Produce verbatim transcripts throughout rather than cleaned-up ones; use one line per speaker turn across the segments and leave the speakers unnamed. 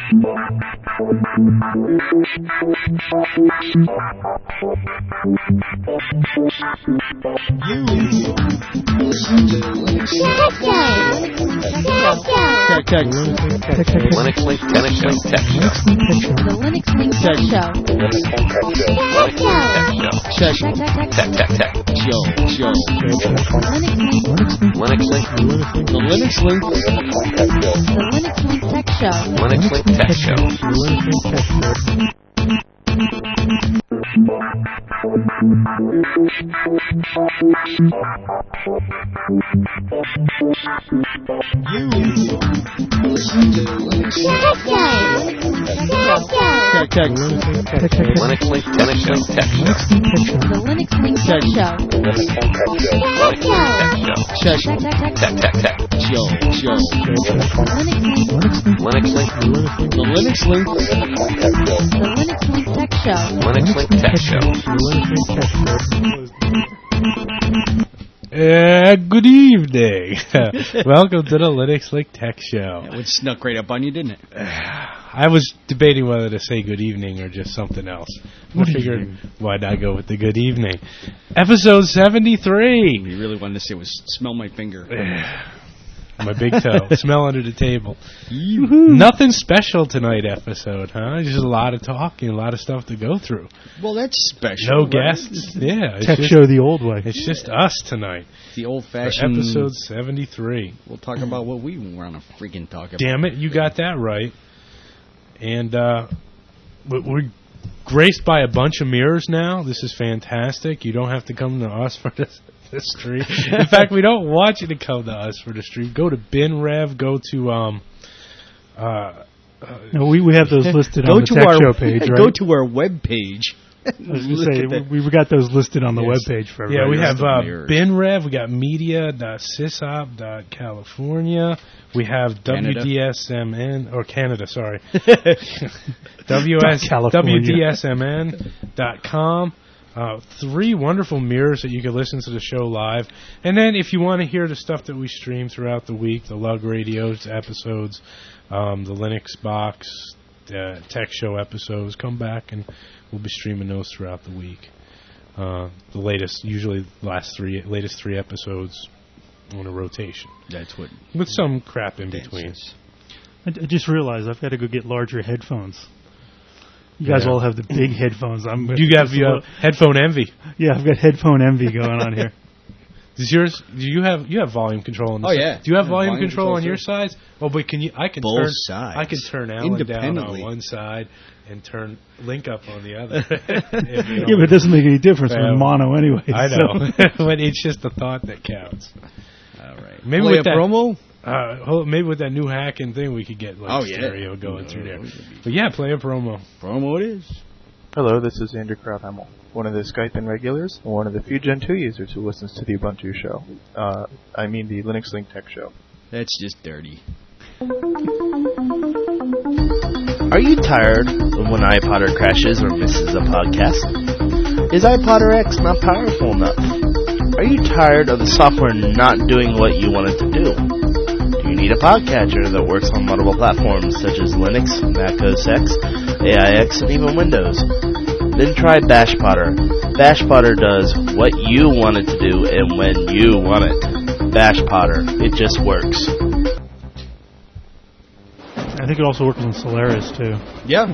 Tech, tech, tech, tech, Linux Link Tech Show. Tech Show.
The Linux Link Tech Show.
Tech, tech, tech, tech. Show, show. Linux Link. The Linux Link.
The Linux Link Tech Show.
Linux Link Tech Show. You listen to Linux Tech, tech, Linux Link Tech Show. Tech Show.
The Linux Link Tech Show.
Linux Link Tech Show. Tech, tech, tech. Show, show. Linux Link. The Linux Link.
The Linux Link Tech Show.
Linux Link Tech Show.
Uh, good evening. Welcome to the Linux Link Tech Show.
That would snuck right up on you, didn't it?
I was debating whether to say good evening or just something else. I figured, why not go with the good evening? Episode seventy-three.
You really wanted to say it was smell my finger.
My big toe. Smell under the table. Nothing special tonight episode, huh? Just a lot of talking, a lot of stuff to go through.
Well, that's special.
No right? guests. Yeah.
Tech
just,
show the old way.
It's just us tonight.
The old-fashioned...
Episode seventy-three.
We'll talk about what we want to freaking talk about.
Damn it, you got that right. And uh, we're graced by a bunch of mirrors now. This is fantastic. You don't have to come to us for this. The stream. In fact, we don't want you to come to us for the stream. Go to BinRev. Go to um. Uh, uh,
no, we we have those listed
go
on the
to
Tech
our,
Show page. Right?
Go to our web page.
I was going to say we, we got those listed on the
yes.
web page for everybody.
Yeah, we have uh, BinRev. We got media dot sysop dot california. We have
Canada.
W D S M N or Canada. Sorry, W S W D S M N dot com. Uh, three wonderful mirrors that you can listen to the show live. And then if you want to hear the stuff that we stream throughout the week, the Lug Radios episodes, um, the Linux Box, uh, Tech Show episodes, come back and we'll be streaming those throughout the week. Uh, the latest, usually the last three, latest three episodes on a rotation.
That's what...
With some crap in between.
I, I just realized I've got to go get larger headphones. You guys
yeah.
all have the big headphones. I'm
you have you have headphone envy.
Yeah, I've got headphone envy going on here.
Does yours? Do you have you have volume control on the
Oh
side?
yeah.
Do you have
yeah,
volume,
volume
control,
control
on your sides? Oh, but can you? I can
Both
turn.
sides.
I can turn Alan down on one side and turn Link up on the other.
Yeah, but it doesn't make any difference
well,
with mono anyway.
I know,
So.
but it's just the thought that counts.
All right.
Maybe
Play
with
a
that
promo.
Uh, maybe with that new hacking thing, we could get like
oh, yeah.
stereo going
no,
through there.
no,
But yeah, play a promo.
Promo it is.
Hello, this is Andrew Krauthamel, one of the Skype and regulars, and one of the few Gen two users who listens to the Ubuntu show. Uh, I mean the Linux Link Tech Show.
That's just dirty.
Are you tired of when iPodder crashes or misses a podcast? Is iPodder X not powerful enough? Are you tired of the software not doing what you want it to do? Do you need a podcatcher that works on multiple platforms such as Linux, Mac O S X, A I X, and even Windows? Then try BashPodder. BashPodder does what you want it to do and when you want it. BashPodder. It just works.
I think it also works on Solaris too.
Yeah.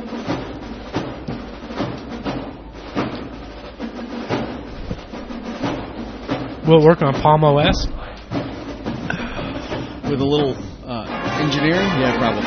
Will it work on Palm O S?
With a little uh, engineering? Yeah, probably.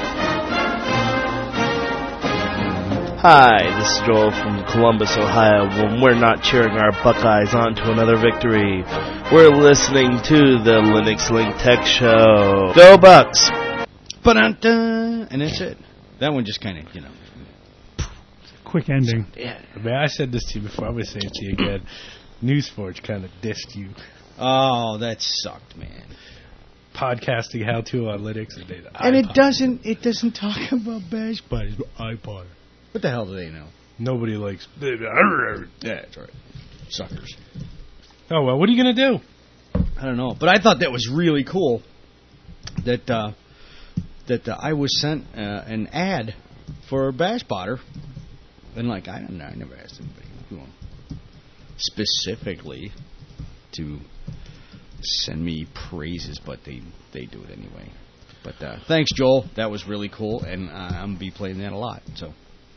Hi, this is Joel from Columbus, Ohio. When we're not cheering our Buckeyes on to another victory, we're listening to the Linux Link Tech Show. Go Bucks!
Ba-dun-dun, and that's it. That one just kind of, you know.
Quick ending.
Yeah.
I mean, I said this to you before. I'm going to say it to you again. NewsForge kind of dissed you.
Oh, that sucked, man.
Podcasting how-to on Linux and data.
And it doesn't, it doesn't talk about Bash, but it's iPod. What the hell do they know?
Nobody likes...
Yeah, that's right. Suckers.
Oh, well, what are you going to do?
I don't know. But I thought that was really cool that uh,
that uh, I was sent uh, an ad for Bash Potter, and like I don't know, I never asked anybody you know, specifically to send me praises, but they they do it anyway. But uh, thanks, Joel. That was really cool, and uh, I'm gonna be playing that a lot. So,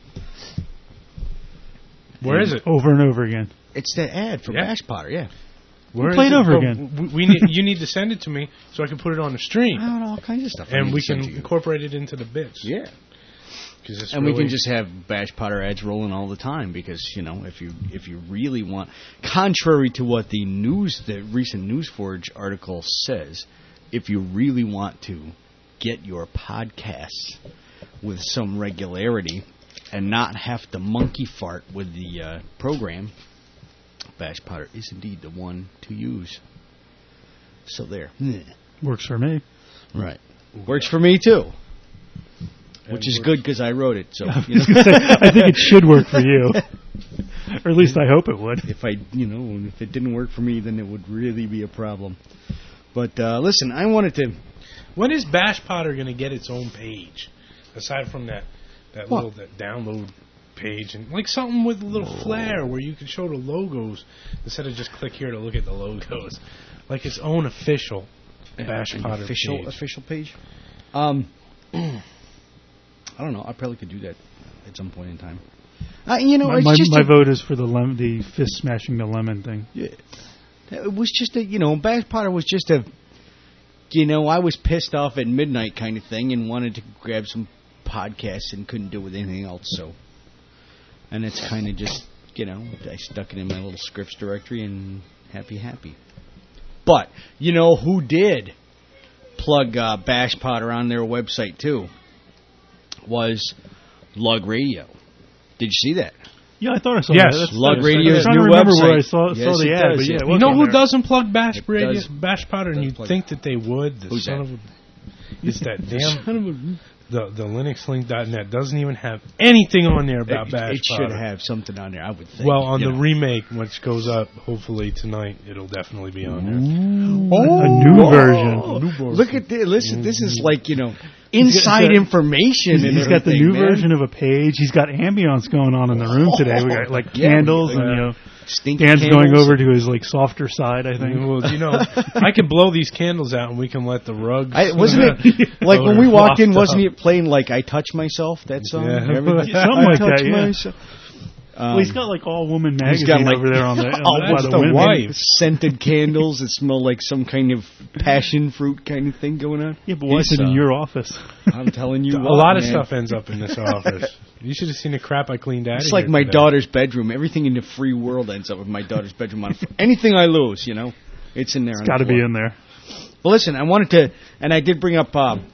where
and
is it?
Over and over again.
It's that ad for
Yeah.
Bash Potter. Yeah.
Where
Play
is
it over
Oh,
again.
We, we need, you need to send it to me so I can put it on the stream,
I don't know, all kinds of stuff. I
and
need
we
to send
can
to you.
incorporate it into the bits.
Yeah.
'Cause it's
And we
really-
can just have Bash Potter ads rolling all the time because you know if you if you really want, contrary to what the news the recent NewsForge article says, if you really want to get your podcasts with some regularity and not have to monkey fart with the uh, program, Bash Potter is indeed the one to use. So there,
Works for me.
right, works for me too. Which is good because I wrote it. So
I
you
was
know.
gonna say, I think it should work for you, or at least I hope it would.
If I, you know, if it didn't work for me, then it would really be a problem. But uh, listen, I wanted to.
When is Bash Potter going to get its own page, aside from that that
What?
little that download page, and like something with a little flair where you can show the logos instead of just click here to look at the logos, like its own official Bash
An
Potter
official
page.
official page. Um, I don't know. I probably could do that at some point in time. Uh, you know,
My,
it's
my,
just
my
a,
vote is for the lem- the fist smashing the lemon thing.
yeah, it was just a you know, Bash Potter was just a you know, I was pissed off at midnight kind of thing and wanted to grab some podcasts and couldn't do it with anything else. So, and it's kind of just you know, I stuck it in my little scripts directory and happy happy. But you know who did plug uh, Bash Potter on their website too? Was Lug Radio. Did you see that?
Yeah, I thought I saw
Yes.
that. That's,
Lug
that's,
Radio's
I'm trying
new
to remember where I
website.
saw,
Yes,
saw the
it
ad,
does,
but yeah,
yeah.
it
You
was
know
on
who
there.
doesn't plug Bash
It
Radio,
does.
Bash Potter, and
Does
you'd
plug
think that they would? The
Who's
son
that?
of a, it's that damn the the Linux Link dot net doesn't even have anything on there about
it,
Bash
it
Potter.
should have something on there, I would think.
Well, on
you
the
know.
remake, which goes up hopefully tonight, it'll definitely be on there.
Oh,
A new version.
oh, Look at this. Listen, this is like, you know,
He's got-
inside
he's got-
information.
He's,
and
he's got the
everything,
new
man.
version of a page. He's got ambience going on in the room today. We got like
Yeah,
candles
we got,
and you know,
Stinky
Dan's
candles.
going over to his like softer side. I think.
Well, you know, I can blow these candles out and we can let the rugs.
I, wasn't it like when we walked in? Wasn't it playing like "I Touch Myself"? That song,
Yeah.
Everybody-
Something
I
like
touch
that, yeah.
myself. Um,
Well, he's got like all woman
he's
magazine
got, like,
over there on the,
oh,
on the, by
that's
the
the
women.
wife.
scented candles that smell like some kind of passion fruit kind of thing going on.
Yeah, but why
He's,
is it in
uh,
your office?
I'm telling you,
a
what,
lot of
man.
stuff ends up in this office. You should have seen the crap I cleaned out.
It's
of
like
here
my
today.
daughter's bedroom. Everything in the free world ends up with my daughter's bedroom on. Anything I lose, you know, it's in there.
It's got to be in there.
Well, listen, I wanted to, and I did bring up uh,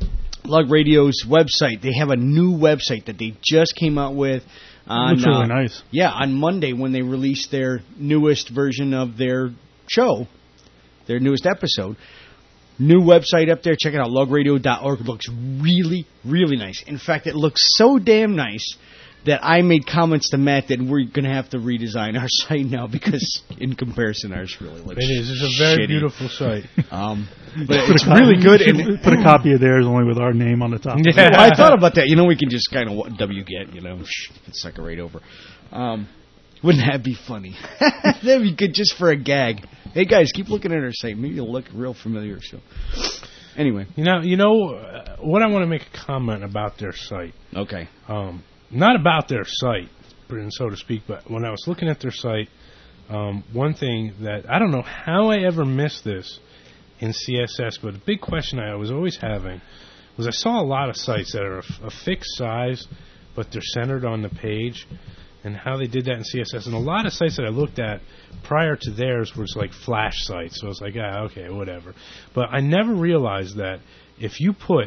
Lug Radio's website. They have a new website that they just came out with. On,
Looks really
uh,
nice.
Yeah, on Monday when they released their newest version of their show, their newest episode. New website up there. Check it out, lug radio dot org. It looks really, really nice. In fact, it looks so damn nice that I made comments to Matt that we're going to have to redesign our site now because in comparison, ours really looks
It is. It's a very
shitty.
beautiful site.
Um, but
Put
it's
a copy-
really good.
you should
And
put a copy of theirs only with our name on the top.
Yeah.
well, I thought about that. You know, we can just kind of W get, you know, shh, suck it right over. Um, wouldn't that be funny? That'd be good just for a gag. Hey guys, keep looking at our site. Maybe it'll look real familiar. So, anyway,
You know, you know uh, what I want to make a comment about their site.
okay.
Um, not about their site, so to speak, but when I was looking at their site, um, one thing that I don't know how I ever missed this in C S S, but a big question I was always having was I saw a lot of sites that are a, a fixed size, but they're centered on the page, and how they did that in C S S. And a lot of sites that I looked at prior to theirs was like flash sites, so I was like, ah, okay, whatever. But I never realized that if you put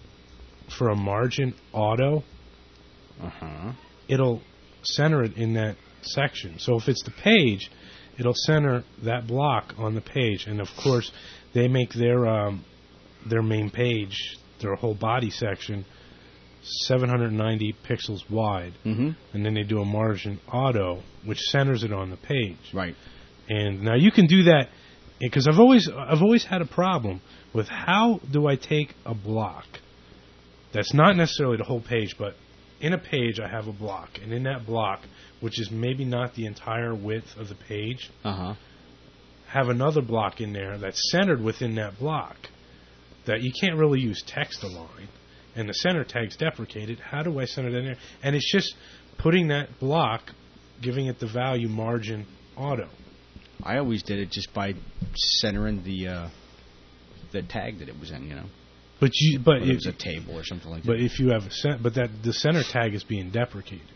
for a margin auto,
Uh-huh.
it'll center it in that section. So if it's the page, it'll center that block on the page. And of course, they make their um, their main page, their whole body section, seven hundred ninety pixels wide.
Mm-hmm.
And then they do a margin auto, which centers it on the page.
Right.
And now you can do that because I've always I've always had a problem with how do I take a block That's not necessarily the whole page, but in a page I have a block, and in that block, which is maybe not the entire width of the page,
Uh-huh.
have another block in there that's centered within that block that you can't really use text align, and the center tag's deprecated. How do I center that in there? And it's just putting that block, giving it the value margin auto.
I always did it just by centering the uh, the tag that it was in, you know.
But you, but
Whether it
it,
was a table or something like
but
that.
if you have a cent, but that the center tag is being deprecated.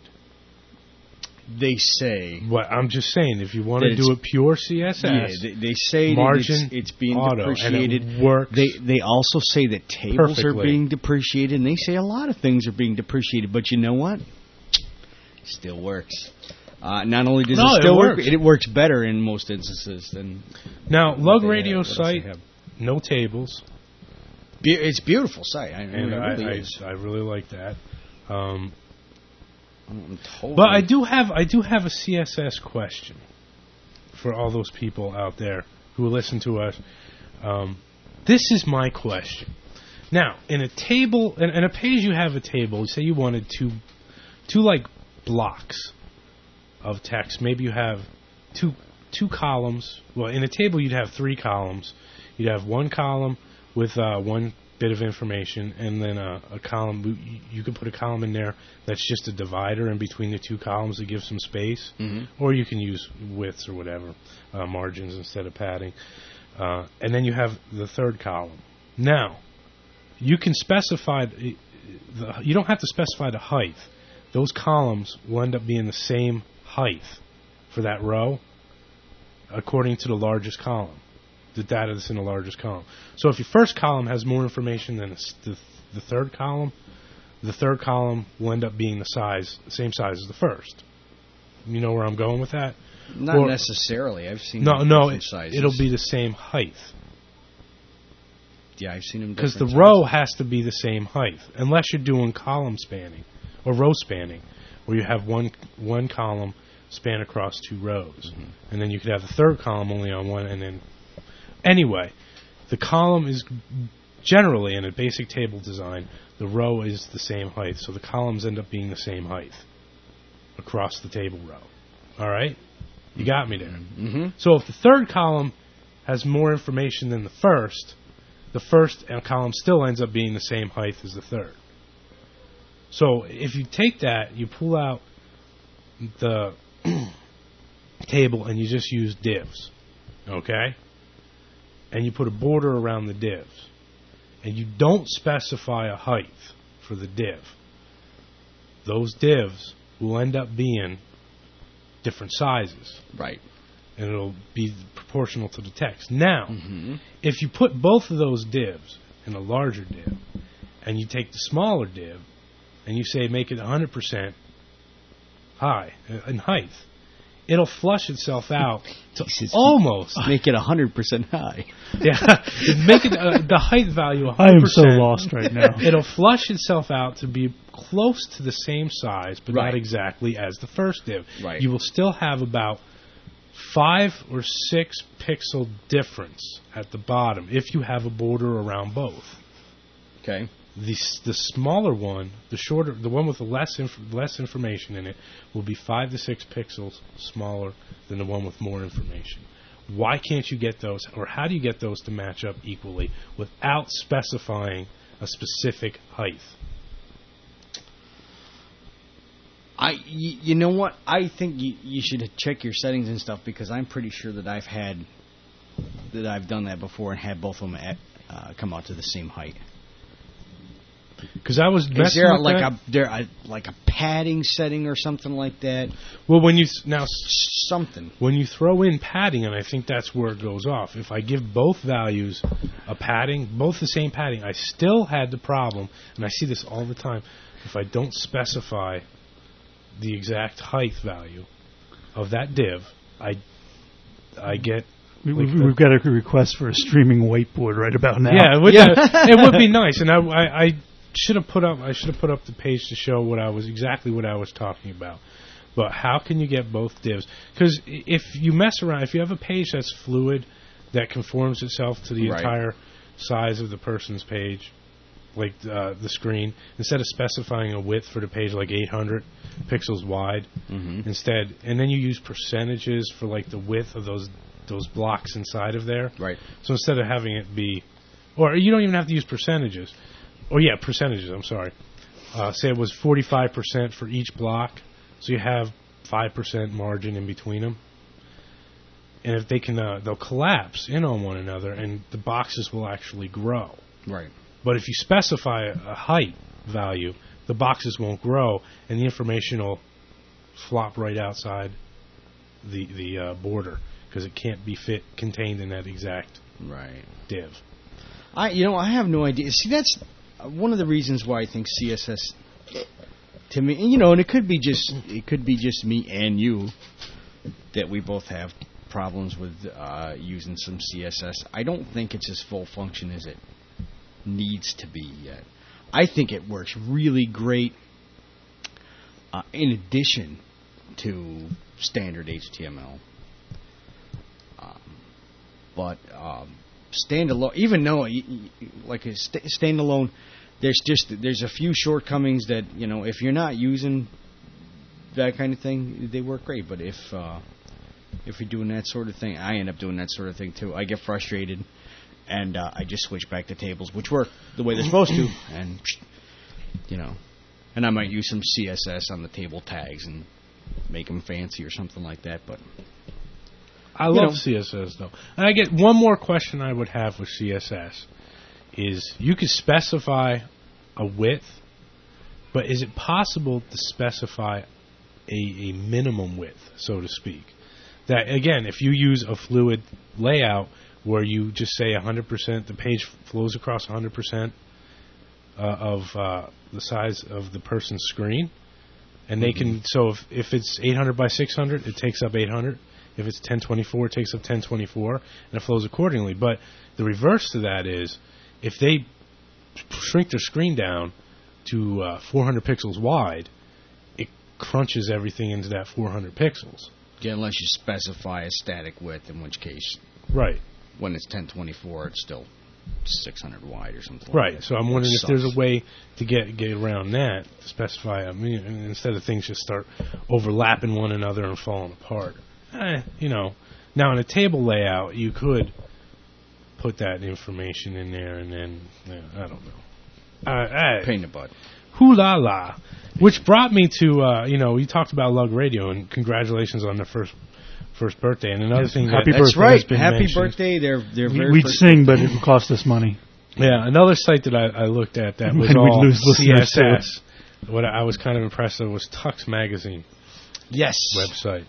They say.
What I'm just saying, if you want
That
to
it's-
do it pure C S S,
Yeah, they, they say
margin
that it's, it's being
auto,
depreciated.
and it works.
They they also say that tables are
perfectly.
being depreciated, and they say a lot of things are being depreciated. But you know what? Still works. Uh, not only does
No,
it
it
still work,
works.
it, it works better in most instances than.
Now,
what
Lug
they
Radio
have- what else they
site,
have.
no tables,
Be- it's a beautiful site. I mean,
and
it
I,
really
I,
is.
I really like that. Um,
I'm totally-
But I do have I do have a C S S question for all those people out there who listen to us. Um, this is my question. Now, in a table, in, in a page, you have a table. Say you wanted two, two like blocks of text. Maybe you have two two columns. Well, in a table, you'd have three columns. You'd have one column with uh, one bit of information, and then a, a column. You, you could put a column in there that's just a divider in between the two columns to give some space,
Mhm.
or you can use widths or whatever, uh, margins instead of padding. Uh, and then you have the third column. Now, you can specify. The, you don't have to specify the height. Those columns will end up being the same height for that row, according to the largest column. The data that's in the largest column. So if your first column has more information than the, the third column, the third column will end up being the size, the same size as the first. You know where I'm going with that?
Not
Or-
necessarily. I've seen
No, no,
different
it,
sizes.
it'll be the same height.
Yeah, I've seen them
Because the
different
row
sizes.
has to be the same height, unless you're doing column spanning or row spanning, where you have one one column span across two rows,
Mm-hmm.
and then you could have the third column only on one. And then, anyway, the column is generally in a basic table design. The row is the same height, so the columns end up being the same height across the table row. All right, you got me there.
Mm-hmm.
So if the third column has more information than the first, the first column still ends up being the same height as the third. So if you take that, you pull out the table and you just use divs, okay? And you put a border around the divs. And you don't specify a height for the div. Those divs will end up being different sizes.
Right.
And it'll be proportional to the text. Now,
Mm-hmm.
if you put both of those divs in a larger div, and you take the smaller div, and you say make it one hundred percent high uh, in height, it'll flush itself out to
Jesus.
almost
Make it one hundred percent high.
yeah, make it uh, the height value one
I
hundred
am so
percent.
lost right now.
It'll flush itself out to be close to the same size, but
Right.
not exactly as the first div.
Right.
You will still have about five or six pixel difference at the bottom if you have a border around both.
Okay.
The s- the smaller one, the shorter, the one with the less inf- less information in it, will be five to six pixels smaller than the one with more information. Why can't you get those, or how do you get those to match up equally without specifying a specific height?
I, y- you know what? I think you, you should check your settings and stuff because I'm pretty sure that I've had that I've done that before and had both of them at, uh, come out to the same height.
Because I was
Is
messing
there
with
like
that.
a there a, like a padding setting or something like that?
Well, when you s- now s-
Something.
when you throw in padding, and I think that's where it goes off. If I give both values a padding, both the same padding, I still had the problem, and I see this all the time. If I don't specify the exact height value of that div, I I get
We,
like
we,
the-
we've got a request for a streaming whiteboard right about now.
yeah, it would,
Yeah.
it would be nice, and I, I, I should have put up I should have put up the page to show what I was exactly what I was talking about. But how can you get both divs? Because if you mess around, if you have a page that's fluid, that conforms itself to the
Right.
entire size of the person's page, like uh, the screen, instead of specifying a width for the page like eight hundred pixels wide,
Mm-hmm.
instead, and then you use percentages for like the width of those those blocks inside of there.
Right.
So instead of having it be, or you don't even have to use percentages. Oh yeah, percentages. I'm sorry. Uh, say it was forty-five percent for each block, so you have five percent margin in between them. And if they can, uh, they'll collapse in on one another, and the boxes will actually grow.
Right.
But if you specify a height value, the boxes won't grow, and the information will flop right outside the the uh, border because it can't be fit contained in that exact
Right.
div.
I, you know, I have no idea. See, that's one of the reasons why I think C S S, to me, you know, and it could be just, it could be just me and you that we both have problems with uh, using some C S S. I don't think it's as full function as it needs to be yet. I think it works really great uh, in addition to standard H T M L. Um, but um, standalone, even though y- y- like a st- standalone, there's just there's a few shortcomings that, you know, if you're not using that kind of thing, they work great. But if uh, if you're doing that sort of thing, I end up doing that sort of thing too. I get frustrated, and uh, I just switch back to tables, which work the way they're supposed to, and you know, and I might use some C S S on the table tags and make them fancy or something like that. But
I
You
love
know.
C S S though. And I get one more question I would have with C S S is you could specify a width, but is it possible to specify a, a minimum width, so to speak? That, again, if you use a fluid layout where you just say one hundred percent, the page flows across one hundred percent uh, of uh, the size of the person's screen, and they can, so if, if it's eight hundred by six hundred, it takes up eight hundred. If it's ten twenty-four, it takes up ten twenty-four, and it flows accordingly. But the reverse to that is, if they shrink their screen down to uh, four hundred pixels wide, it crunches everything into that four hundred pixels.
yeah, unless you specify a static width, in which case,
Right.
when it's ten twenty-four, it's still six hundred wide or something.
Right.
Like that.
So I'm wondering
Which
if there's
sucks.
a way to get get around that, to specify. I mean, instead of things just start overlapping one another and falling apart. Eh, you know, now in a table layout, you could put that information in there, and then yeah, I don't know. Uh, I,
pain in the butt.
Hoo la la. Which brought me to, uh, you know, we talked about Lug Radio, and congratulations on their first first birthday. And another
Yes,
thing
happy
that,
That's
birthday
right.
has been
Happy
mentioned-
birthday! They're they're very.
We'd
first
sing, but it would cost us money.
Yeah, another site that I, I looked at that was
And we'd
all
lose
C
listeners
S
to it.
S. What I was kind of impressed with was Tux Magazine
Yes.
website.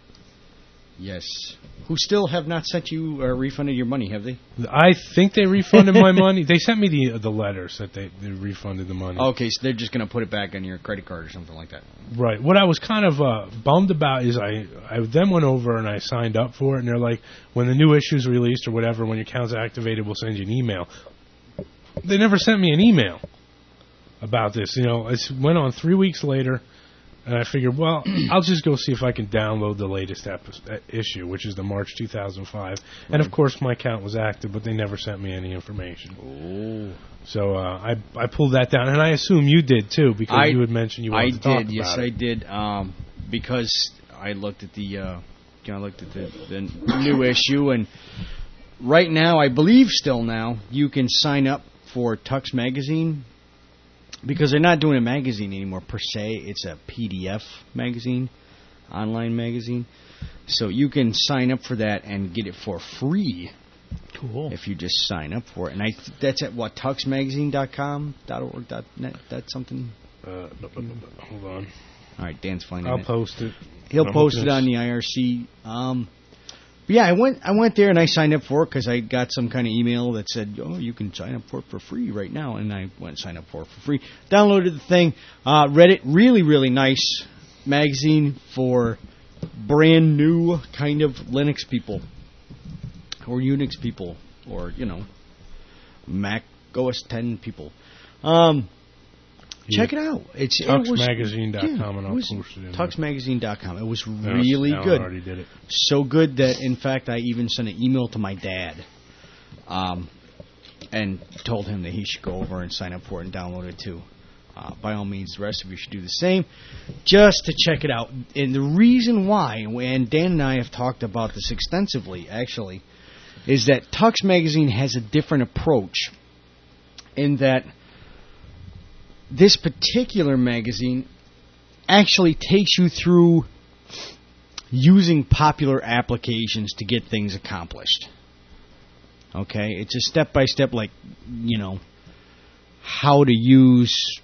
Yes. Who still have not sent you or refunded your money, have they?
I think they refunded my money. They sent me the the letters that they, they refunded the money.
Okay, so they're just going to put it back on your credit card or something like that.
Right. What I was kind of uh, bummed about is I, I then went over and I signed up for it, and they're like, when the new issue's released or whatever, when your account's activated, we'll send you an email. They never sent me an email about this. You know, it went on three weeks later, and I figured, well, I'll just go see if I can download the latest epi- issue, which is the March two thousand five. And, of course, my account was active, but they never sent me any information.
Oh.
So uh, I I pulled that down, and I assume you did, too, because
I-
you had mentioned you wanted
I
to talk
did, yes,
about
I
it.
did. Um, because I looked at the, uh, you know, I looked at the, the new issue, and right now, I believe still now, you can sign up for Tux Magazine. Because they're not doing a magazine anymore per se, it's a P D F magazine, online magazine. So you can sign up for that and get it for free
Cool.
if you just sign up for it. And I th- that's at what tux magazine dot com dot org dot net. That's something.
Uh, bu- bu- bu- bu- hold on.
All right, Dan's finding
I'll
it.
post it.
He'll
I'm
post
hoping
it on
it's-
the I R C. Um, but yeah, I went I went there and I signed up for it because I got some kind of email that said, "Oh, you can sign up for it for free right now." And I went and signed up for it for free. Downloaded the thing, uh, read it. Really, really nice magazine for brand new kind of Linux people or Unix people or you know Mac O S ten people. Um, Check it out. It's
Tux
it was,
Magazine dot com,
yeah,
and
it
I'll
was
post it in
Tux Magazine dot com. It was
there.
really
Alan
good.
already did it.
So good that, in fact, I even sent an email to my dad. Um, and told him that he should go over and sign up for it and download it too. Uh, by all means, the rest of you should do the same, just to check it out. And the reason why, and Dan and I have talked about this extensively, actually, is that Tux Magazine has a different approach in that this particular magazine actually takes you through using popular applications to get things accomplished. Okay? It's a step-by-step, like, you know, how to use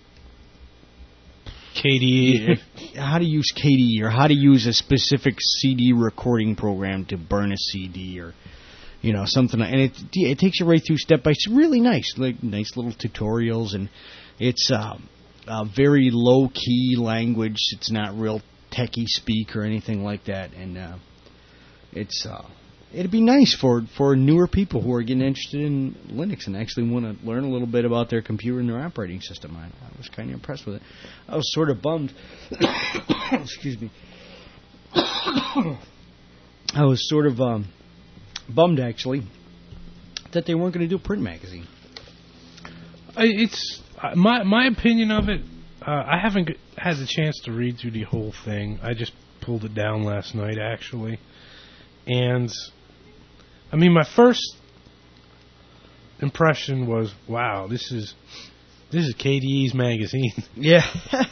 K D E.
How to use K D E, or how to use a specific C D recording program to burn a C D, or you know something. And it it takes you right through step by step. Really nice, like nice little tutorials, and it's um, a very low key language. It's not real techie speak or anything like that, and uh, it's uh, it'd be nice for for newer people who are getting interested in Linux and actually want to learn a little bit about their computer and their operating system. I, I was kind of impressed with it. I was sort of bummed. Excuse me. I was sort of um, bummed, actually, that they weren't going to do a print magazine.
I- It's uh, my my opinion of it. Uh, I haven't g- had the chance to read through the whole thing. I just pulled it down last night, actually, and I mean, my first impression was, "Wow, this is this is K D E's magazine."
Yeah.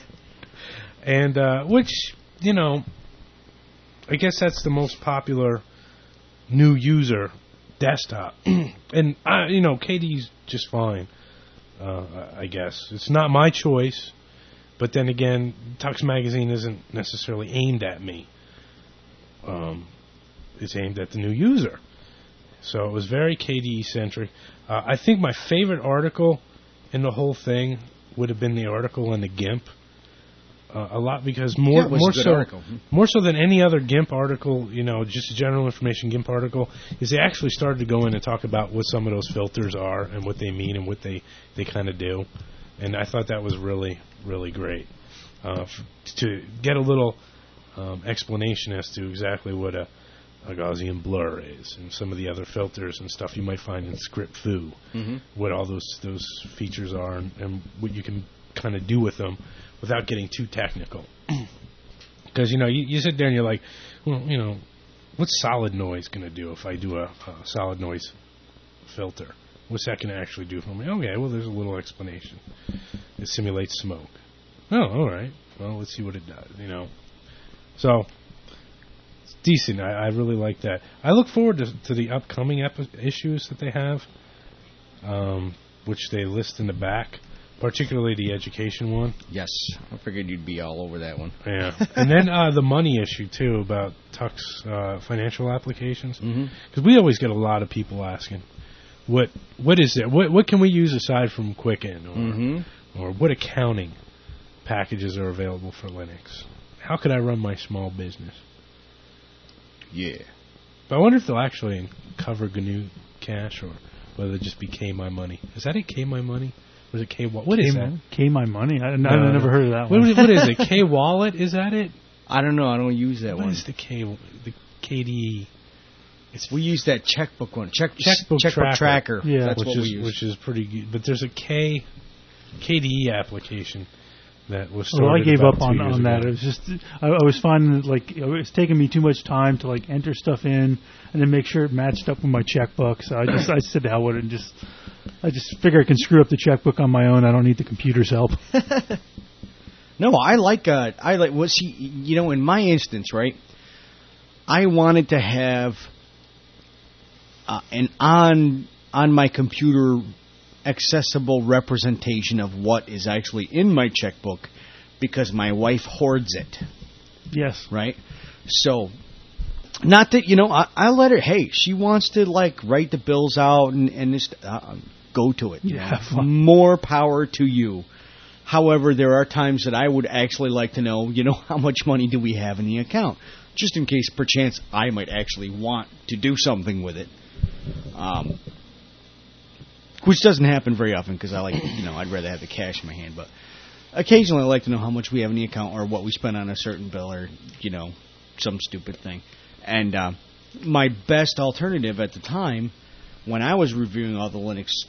And uh, which, you know, I guess that's the most popular new user desktop. And, I, you know, K D E's just fine, uh, I guess. It's not my choice, but then again, Tux Magazine isn't necessarily aimed at me. Um, it's aimed at the new user. So it was very K D E-centric. Uh, I think my favorite article in the whole thing would have been the article in the GIMP. Uh, a lot because more
Yeah, it was
more
a good
so
article.
more so than any other GIMP article, you know, just a general information GIMP article, is they actually started to go in and talk about what some of those filters are and what they mean and what they, they kind of do. And I thought that was really, really great. Uh, f- to get a little um, explanation as to exactly what a, a Gaussian blur is and some of the other filters and stuff you might find in ScriptFoo,
Mhm.
what all those those features are and, and what you can kind of do with them without getting too technical. Because, you know, you, you sit there and you're like, well, you know, what's solid noise going to do if I do a, a solid noise filter? What's that going to actually do for me? Okay, well, there's a little explanation. It simulates smoke. Oh, all right. Well, let's see what it does, you know. So, it's decent. I, I really like that. I look forward to, to the upcoming epi- issues that they have, um, which they list in the back. Particularly the education one.
Yes, I figured you'd be all over that one.
Yeah. And then uh, the money issue, too, about Tux uh, financial applications. Because
Mhm.
we always get a lot of people asking, what what is it? What what can we use aside from Quicken? Or,
Mhm.
or what accounting packages are available for Linux? How could I run my small business?
Yeah.
But I wonder if they'll actually cover G N U Cash or whether it just be K My Money. Is that it, K My Money? Or is it K Wallet? What is
K-
that?
K My Money? I, I've
No,
never heard of that
what
one.
is- what is it? K Wallet? Is that it?
I don't know. I don't use that
What
one.
is the K the K D E?
It's we use that checkbook one. Check
Checkbook
checkbook
tracker.
tracker.
Yeah.
That's
which
what
is
we use.
which is pretty good. But there's a K K D E application that was
Well, I
started
gave
about
up
two
on,
years
on that.
ago.
It was just I, I was finding that, like, it was taking me too much time to like enter stuff in and then make sure it matched up with my checkbook. So I just I said the hell with it and just I just figure I can screw up the checkbook on my own. I don't need the computer's help.
No, I like uh, I like what see you know in my instance, right? I wanted to have uh, an on on my computer accessible representation of what is actually in my checkbook because my wife hoards it,
Yes.
right? So not that, you know, I, I let her, hey, she wants to like write the bills out and, and just uh, go to it. you
Yeah,
know.
fine.
More power to you. However, there are times that I would actually like to know, you know, how much money do we have in the account? Just in case, perchance, I might actually want to do something with it. Um, which doesn't happen very often because I like, you know, I'd rather have the cash in my hand. But occasionally I like to know how much we have in the account or what we spent on a certain bill or, you know, some stupid thing. And uh, my best alternative at the time, when I was reviewing all the Linux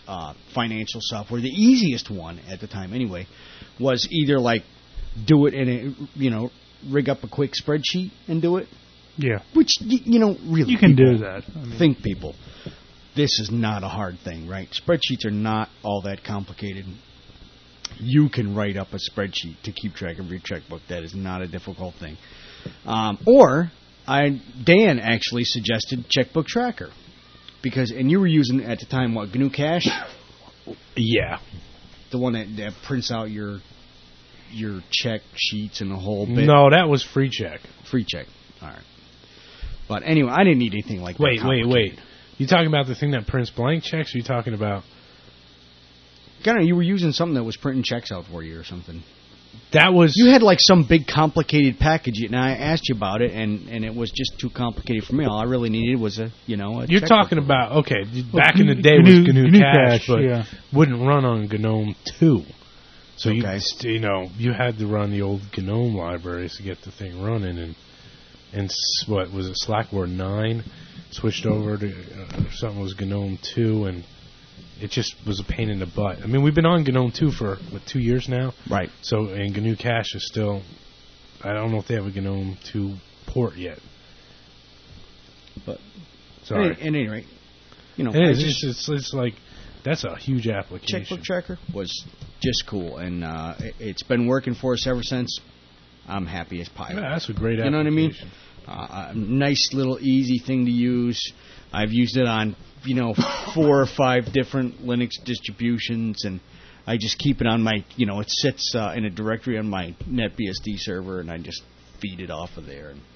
uh, financial software. The easiest one at the time, anyway, was either like do it in a, you know, rig up a quick spreadsheet and do it.
Yeah.
Which, y- you know, really.
You can
people,
do that. I mean,
think people. This is not a hard thing, right? Spreadsheets are not all that complicated. You can write up a spreadsheet to keep track of your checkbook. That is not a difficult thing. Um, or, I Dan actually suggested Checkbook Tracker. Because, and you were using, at the time, what, G N U Cash?
Yeah.
The one that, that prints out your your check sheets and the whole bit?
No, that was Free Check.
Free Check. All right. But anyway, I didn't need anything like
wait,
that.
Wait, wait, wait. You talking about the thing that prints blank checks, or you talking about...
Kind of, you were using something that was printing checks out for you or something.
That was...
You had like some big complicated package, and I asked you about it, and, and it was just too complicated for me. All I really needed was a, you know, a
You're
checkbook.
talking about, okay,
Well,
back in the
G-
day
G N
was
U
G N U
G N U
Cash,
Cash,
but
yeah.
wouldn't run on GNOME two. So
Okay.
you, st- you know, you had to run the old GNOME libraries to get the thing running, and and s- what was it, Slackware nine switched over to uh, something was GNOME two, and it just was a pain in the butt. I mean, we've been on GNOME two for what, two years now,
Right.
so and G N U Cache is still. I don't know if they have a GNOME two port yet.
But
Sorry.
At, at any rate, you know,
It
I
is.
just-
It's, it's, it's like that's a huge application.
Checkbook Tracker was just cool, and uh, it, it's been working for us ever since. I'm happy as pie.
Yeah, that's a great
You know what I mean?
application.
Uh, a nice little easy thing to use. I've used it on, you know, four or five different Linux distributions, and I just keep it on my, you know, it sits uh, in a directory on my NetBSD server, and I just feed it off of there and,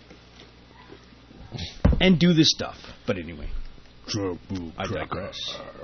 and do this stuff. But anyway,
Checkbook
I
Tracker.
digress.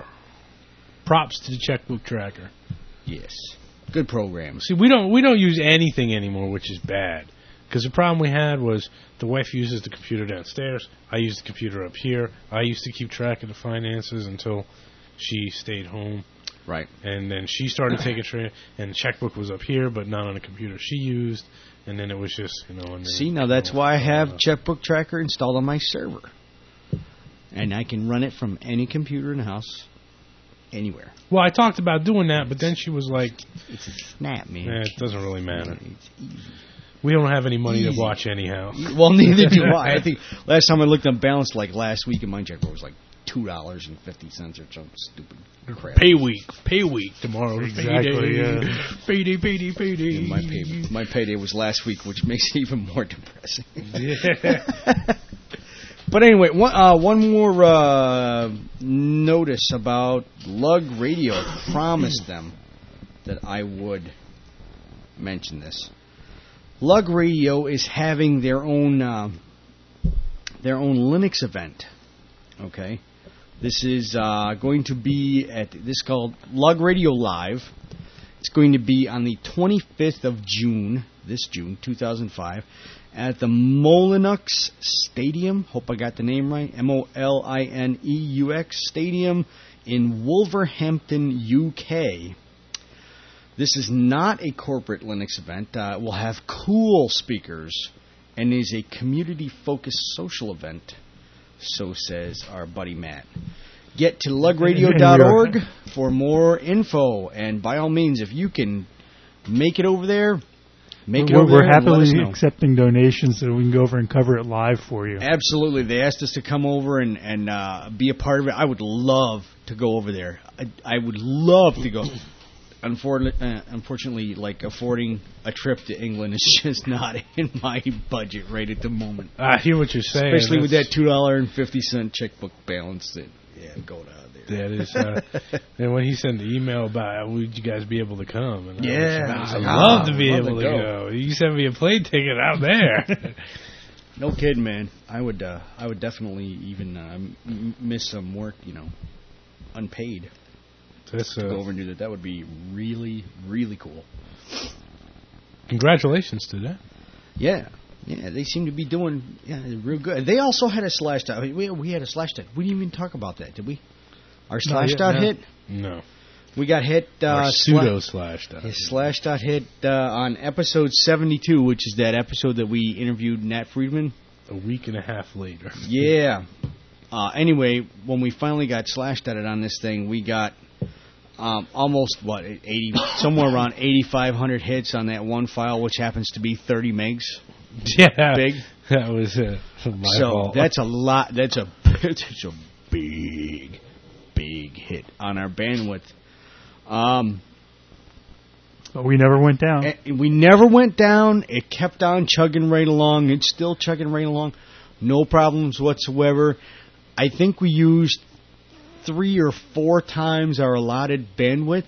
Props to the Checkbook Tracker.
Yes, good program.
See, we don't we don't use anything anymore, which is bad. Because the problem we had was the wife uses the computer downstairs. I use the computer up here. I used to keep track of the finances until she stayed home.
Right.
And then she started taking tra- and the checkbook was up here, but not on the computer she used. And then it was just, you know. And then,
See, now that's
you know,
why I have
uh,
Checkbook Tracker installed on my server. And I can run it from any computer in the house, anywhere.
Well, I talked about doing that, but then she was like,
It's a snap, man.
eh, it doesn't really matter.
It's easy.
We don't have any money
Easy.
to watch anyhow.
Well, neither do I. I think last time I looked on balance, like last week, and my checkbook was like two dollars and fifty cents or some stupid crap.
Pay week, pay week tomorrow.
Exactly,
Payday,
yeah.
payday, payday, payday.
And my pay, my payday was last week, which makes it even more depressing.
Yeah.
But anyway, one, uh, one more uh, notice about Lug Radio. I promised them that I would mention this. Lug Radio is having their own uh, their own Linux event. Okay, this is uh, going to be at this is called Lug Radio Live. It's going to be on the twenty-fifth of June, this June, two thousand five, at the Molineux Stadium. Hope I got the name right. M O L I N E U X Stadium in Wolverhampton, U K. This is not a corporate Linux event. Uh, we'll have cool speakers and is a community-focused social event, so says our buddy Matt. Get to lug radio dot org for more info, and by all means, if you can make it over there, make it
we're,
over
we're
there and let us
happily
know.
accepting donations so we can go over and cover it live for you.
Absolutely. They asked us to come over and, and uh, be a part of it. I would love to go over there. I, I would love to go. Unfor- uh, unfortunately, like affording a trip to England is just not in my budget right at the moment.
I hear what you're saying.
Especially with that
That's-
two dollars and fifty cent checkbook balance. That yeah, go down there.
That is, uh, and when he sent the email about, would you guys be able to come? And I was-
Yeah,
I was
I
like,
was
I'd
like,
love
oh,
to be
I'd love
able
to
to
go.
go. You sent me a plane ticket out there.
No kidding, man. I would uh, I would definitely even uh, m- miss some work, you know, unpaid.
That's,
To go
uh,
over and do that. That would be really, really cool.
congratulations to that.
Yeah. Yeah, they seem to be doing yeah, they're real good. They also had a slash dot. We, we had a slash dot. We didn't even talk about that, did we? Our slash
yet,
dot
no.
hit?
No.
We got hit. Uh,
Our
sla-
pseudo slash dot.
yeah, slash dot hit uh, on episode seventy-two, which is that episode that we interviewed Nat Friedman.
A week and a half later.
Yeah. Uh, anyway, when we finally got Slashdotted on this thing, we got um, almost, what, eighty, somewhere around eighty-five hundred hits on that one file, which happens to be thirty megs.
Yeah.
Big.
That was uh, my
so
fault.
that's a lot. That's a, that's a big, big hit on our bandwidth. Um,
But we never went down.
and we never went down. It kept on chugging right along. It's still chugging right along. No problems whatsoever. I think we used three or four times our allotted bandwidth.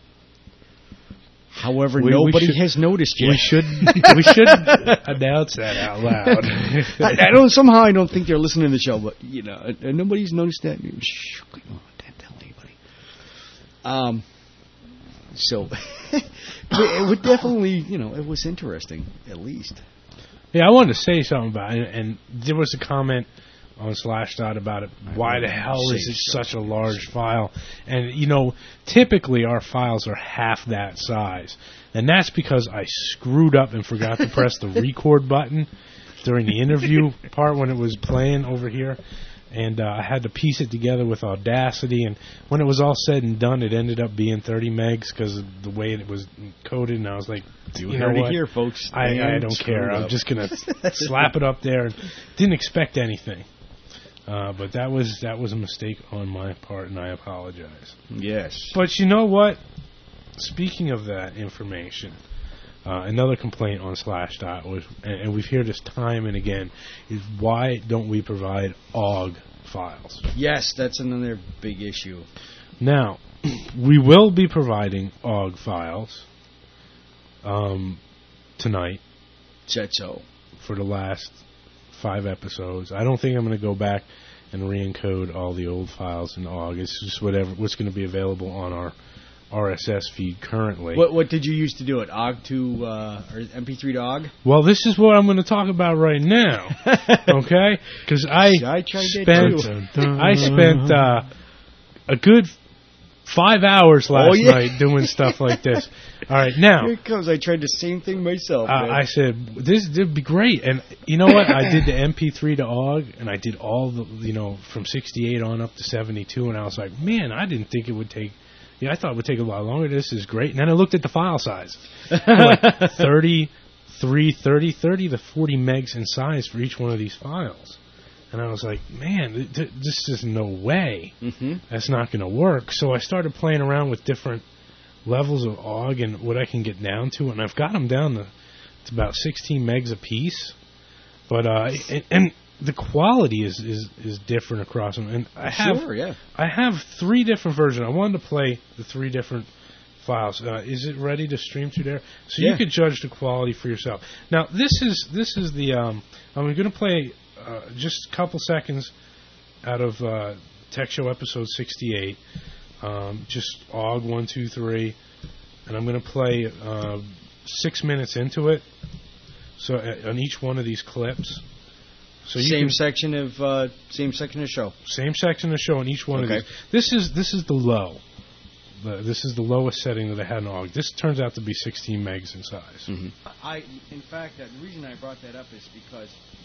However,
We- we
nobody
should-
has noticed yet.
we should we should announce that out loud.
I, I don't. Somehow, I don't think they're listening to the show, but you know, uh, nobody's noticed that. Shh, don't tell anybody. Um. So, it would definitely, you know, it was interesting, at least.
Yeah, I wanted to say something about it, and there was a comment on Slashdot about it. Why the hell is it such a large file? And, you know, typically our files are half that size. And that's because I screwed up and forgot to press the record button during the interview part when it was playing over here. And uh, I had to piece it together with Audacity. And when it was all said and done, it ended up being thirty megs because of the way it was coded. And I was like, you,
You
know
heard it
what?
here, folks.
I, I
And
don't
screwed
care. I'm
up.
just going to slap it up there. Didn't expect anything. Uh, but that was that was a mistake on my part, and I apologize.
Yes.
But you know what? Speaking of that information, uh, another complaint on Slashdot was, and, and we've heard this time and again, is why don't we provide O G files?
Yes, that's another big issue.
Now, we will be providing O G files um, tonight
Said so.
for the last five episodes. I don't think I'm going to go back and re-encode all the old files in O G. It's just whatever what's going to be available on our R S S feed currently.
What What did you use to do it? O G to uh, or M P three to O G?
Well, this is what I'm going to talk about right now, okay? Because I,
I tried that
spent
too.
I spent uh, a good five hours last
Oh, yeah.
night doing stuff like this. All right, now
Here it comes. I tried the same thing myself.
Uh,
man.
I said this would be great, and you know what? I did the M P three to O G, and I did all the you know from sixty-eight on up to seventy-two, and I was like, man, I didn't think it would take. Yeah, I thought it would take a lot longer. This is great, and then I looked at the file size, like thirty-three, thirty, thirty to forty megs in size for each one of these files, and I was like, man, th- th- this is no way.
Mm-hmm.
That's not going to work. So I started playing around with different levels of O G and what I can get down to, and I've got them down to, to about sixteen megs a piece. But uh, and, and the quality is, is, is different across them. And I have
Sure, yeah.
I have three different versions. I wanted to play the three different files. Uh, is it ready to stream through there? So
Yeah.
you could judge the quality for yourself. Now this is this is the um, I'm going to play uh, just a couple seconds out of uh, Tech Show episode sixty-eight. Um, just O G one, two, three, and I'm going to play uh, six minutes into it. So uh, on each one of these clips. So you
same
can,
section of uh, same section of show.
same section of show on each one
Okay.
of these. This is this is the low. The, this is the lowest setting that I had in O G. This turns out to be sixteen megs in size.
Mm-hmm. I, in fact, uh, the reason I brought that up is because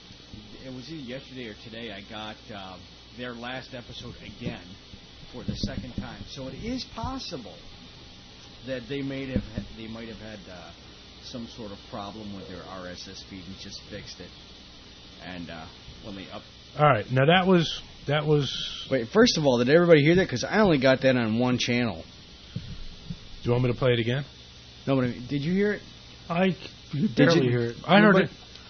it was either yesterday or today I got uh, their last episode again for the second time. So it is possible that they may have had, they might have had uh, some sort of problem with their R S S feed and just fixed it. And uh, when they up.
All right, now that was that was.
Wait, first of all, did everybody hear that? Because I only got that on one channel.
Do you want me to play it again?
No, but did you hear it?
I
Did
barely
you
hear it.
I heard
Nobody-
it.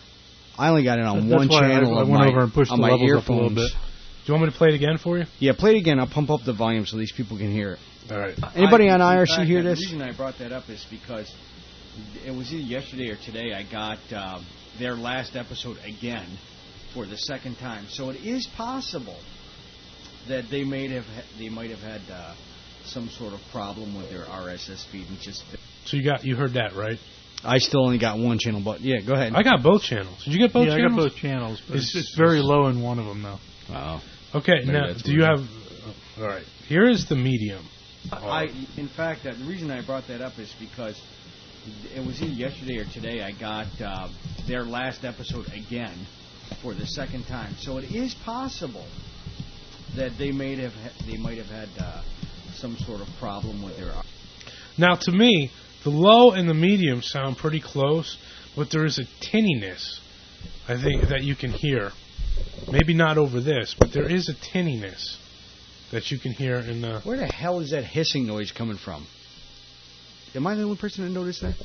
I only got it on
That's
one
why I-
channel.
I
of
went
my,
over and pushed
on
the
my
levels up a little
earphones.
bit.
Do you want me to play it again for you?
Yeah, play it again. I'll pump up the volume so these people can hear it.
All right.
Anybody
I-
on
in
I R C
fact,
hear
the
this?
reason I brought that up is because it was either yesterday or today I got uh, their last episode again for the second time. So it is possible that they may have ha- they might have had uh, some sort of problem with their R S S feed and just.
So you got you heard that right?
I still only got one channel, but yeah, go ahead.
I got both channels. Did you get both
yeah,
channels?
I got both channels, but it's,
It's-
it's very low in one of them though.
Wow.
Okay,
Maybe
now
that's
do you
weird.
have? uh, all right. Here is the medium.
I, in fact, uh, the reason I brought that up is because it was either yesterday or today I got uh, their last episode again for the second time. So it is possible that they may have ha- they might have had uh, some sort of problem with their.
Now, to me, the low and the medium sound pretty close, but there is a tinniness, I think, that you can hear. Maybe not over this, but there is a tinniness that you can hear in the...
Where the hell is that hissing noise coming from? Am I the only person that noticed that?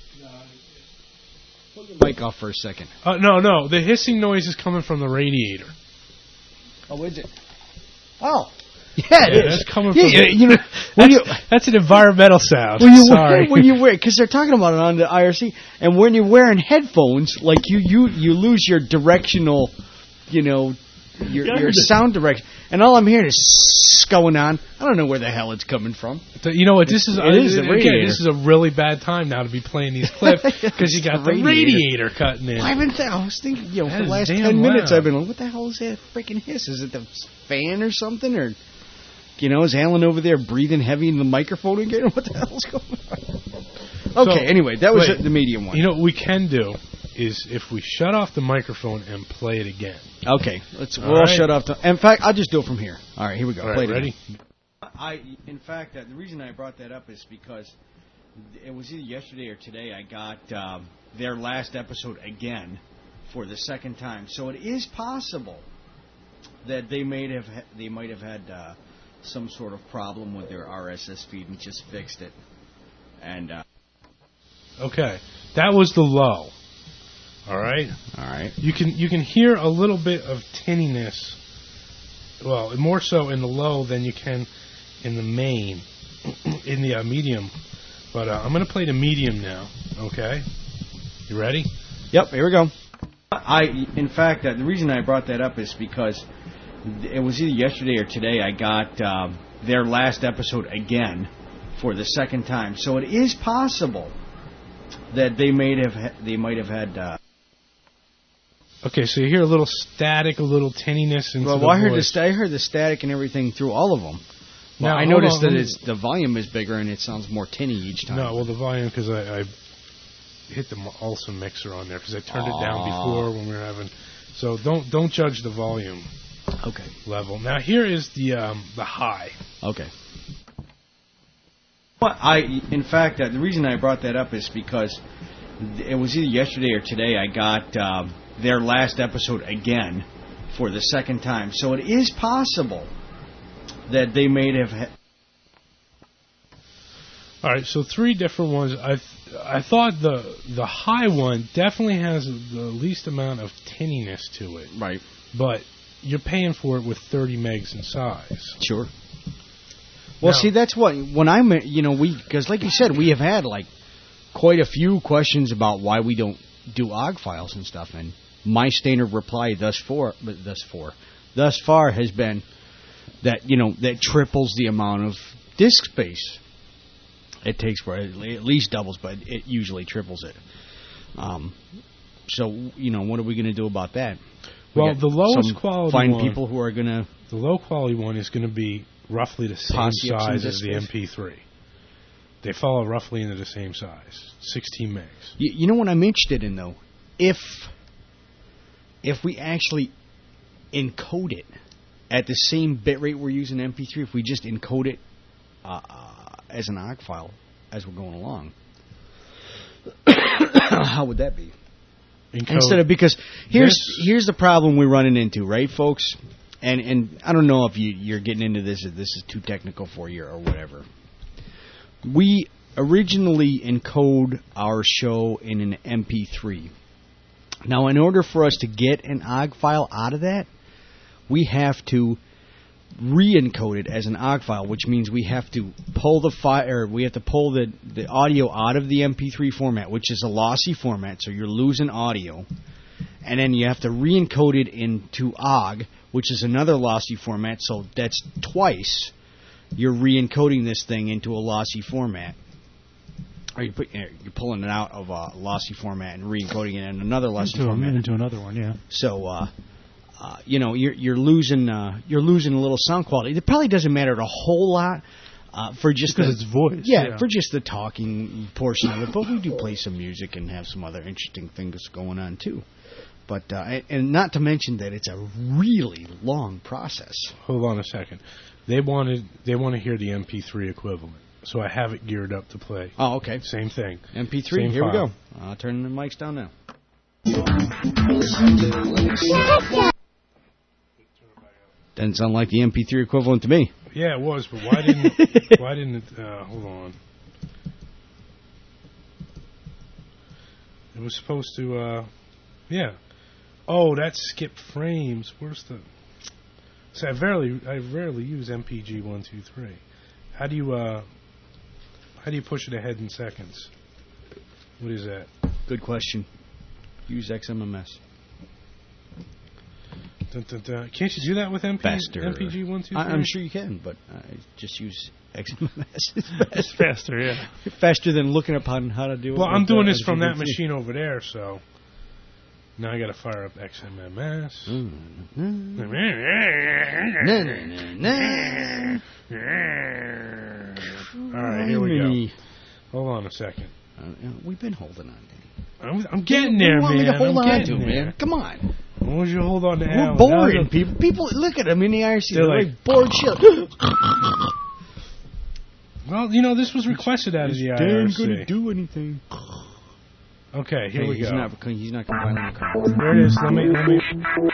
Put your mic off for a second.
Uh, no, no, the hissing noise is coming from the radiator.
Oh, is it? Oh, yeah, it
yeah,
is.
That's coming
yeah,
from
yeah,
the,
you know, when
that's,
you,
that's an environmental sound.
when you
Sorry.
Wear, when you wear, because they're talking about it on the I R C, and when you're wearing headphones, like you, you, you lose your directional, you know, your your sound direction, and all I'm hearing is going on. I don't know where the hell it's coming from.
So, you know what? This is
It
uh,
is the
again,
radiator.
this is a really bad time now to be playing these clips because you got the
Radiator.
radiator cutting in.
I've been, th- I was thinking, you know,
That
for the
is
last
damn
ten minutes,
loud.
I've been like, what the hell is that freaking hiss? Is it the fan or something, or you know, is Alan over there breathing heavy in the microphone again? What the hell's going on? Okay,
So,
anyway, that was
wait,
the medium one.
You know what we can do is if we shut off the microphone and play it again.
Okay, let's.
All
We'll all
right.
shut off. The, in fact, I'll just do it from here. All right, here we go.
All
Play
right,
it
ready?
again.
I, in fact, uh, the reason I brought that up is because it was either yesterday or today I got um, their last episode again for the second time. So it is possible that they may have ha- they might have had uh, some sort of problem with their R S S feed and just fixed it. And uh,
Okay, that was the low. All right.
All right.
You can you can hear a little bit of tinniness. Well, more so in the low than you can in the main, in the uh, medium. But uh, I'm going to play the medium now. Okay. You ready?
Yep. Here we go.
I, in fact, uh, the reason I brought that up is because it was either yesterday or today I got um, their last episode again for the second time. So it is possible that they may have ha- they might have had. Uh,
Okay, so you hear a little static, a little tinniness into
Well,
the
well, I heard the
voice.
sta- I heard the static and everything through all of them. Well,
Now,
I
hold
noticed
on,
that
let me-
it's the volume is bigger and it sounds more tinny each time.
No, well, the volume, because I, I hit the m- also mixer on there, because I turned it down
Aw.
before when we were having... So don't don't judge the volume
Okay.
level. Now, here is the um, the high.
Okay.
Well, I, in fact, uh, the reason I brought that up is because it was either yesterday or today I got um, their last episode again for the second time. So it is possible that they may have. Ha-
All right, so three different ones. I th- I thought the the high one definitely has the least amount of tinniness to it,
Right.
but you're paying for it with thirty megs in size.
Sure. Well,
Now-
see, that's what when I'm, you know, we because like you said, we have had like quite a few questions about why we don't do O G files and stuff, and my standard reply thus far, but thus far, thus far has been that you know that triples the amount of disk space it takes for it. At least doubles, but it usually triples it. Um, so you know, what are we going to do about that? We
Well,
got
the lowest
some
quality
Find
one,
people who are going to.
the low quality one is going to be roughly the same
Posse up some
size as
disk
the
space.
M P three. They fall roughly into the same size, sixteen megs.
You, you know what I'm interested in though, if if we actually encode it at the same bit rate we're using M P three, if we just encode it uh, uh, as an O G file as we're going along, how would that be?
Encode
Instead of because here's
this.
here's the problem we're running into, right, folks? And and I don't know if you you're getting into this, if this is too technical for you or whatever. We originally encode our show in an M P three. Now, in order for us to get an O G file out of that, we have to re-encode it as an O G file, which means we have to pull the file, or we have to pull the, the audio out of the M P three format, which is a lossy format, so you're losing audio, and then you have to re-encode it into O G, which is another lossy format, so that's twice you're re-encoding this thing into a lossy format. Or you put, you're pulling it out of a lossy format and re-encoding it in another lossy
Into, a,
format.
into another one, yeah.
So, uh, uh, you know, you're you're losing uh, you're losing a little sound quality. It probably doesn't matter a whole lot uh, for just
Because
the,
it's voice.
yeah,
yeah.
for just the talking portion of it. But we do play some music and have some other interesting things going on too. But uh, and- and not to mention that it's a really long process.
Hold on a second. They wanted they want to hear the M P three equivalent, so I have it geared up to play.
Oh, okay.
Same thing.
M P three.
Same
Here we
file.
go. I'll turn the mics down now. Doesn't sound like the M P three equivalent to me.
Yeah, it was, but why didn't why didn't it? Uh, hold on. It was supposed to. Uh, yeah. Oh, that's skipped frames. Where's the? See, I rarely I rarely use M P G one two three. How do you uh? How do you push it ahead in seconds? What is that?
Good question. Use X M M S.
Dun, dun, dun. Can't you do that with M P,
Faster.
M P G one two three?
I, I'm sure you can, but I just use X M M S.
It's faster, yeah.
Faster than looking upon how to do it.
Well, I'm
with,
doing
uh,
this from that
M P three.
machine over there, so now I got to fire up X M M S.
Mm-hmm.
All right, here we go. Hold on a second.
Uh, we've been holding on, Danny.
I'm, I'm getting there,
What do you want
man.
me to hold
I'm
on
getting
to,
there.
man? Come on.
Why would you hold on to
We're
Alan?
boring
Now the-
people. People look at them in the I R C.
They're
They're
like-
like bored shit.
Well, you know, this was requested out of the I R
Damn
C.
gonna do anything.
Okay, here
Hey,
we
he's
go.
Not, he's not compiling the code.
There it is. Let me, let me.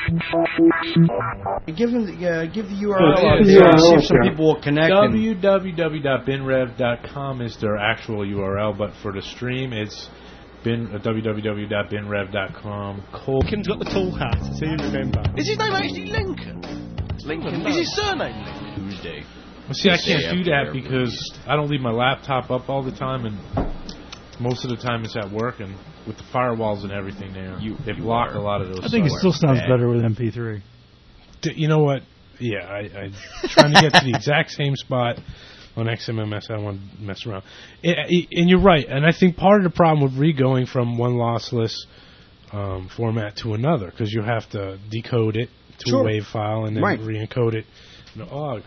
Give him, the, uh, give the U R
Oh,
L.
yeah,
out
yeah,
there. See
yeah.
if some people will connect. and-
w w w dot bin rev dot com is their actual U R L, but for the stream, it's bin, uh, w w w dot bin rev dot com.
Lincoln's got the tall hat, so you remember.
Is his name actually Lincoln? Lincoln. Is his surname Lincoln?
Tuesday.
Well, see, I
Day
can't do
after
that
their
because I don't leave my laptop up all the time, and most of the time it's at work, and with the firewalls and everything there,
You-
they
you
block
are.
a lot of those.
I think it
sites.
still sounds
bad.
better with M P three.
D- You know what? Yeah, I, I trying to get to the exact same spot on X M M S. I don't want to mess around. I- I- and you're right. And I think part of the problem with re-going from one lossless um, format to another, because you have to decode it to
Sure.
a WAV file and then
Right.
re-encode it in an O G.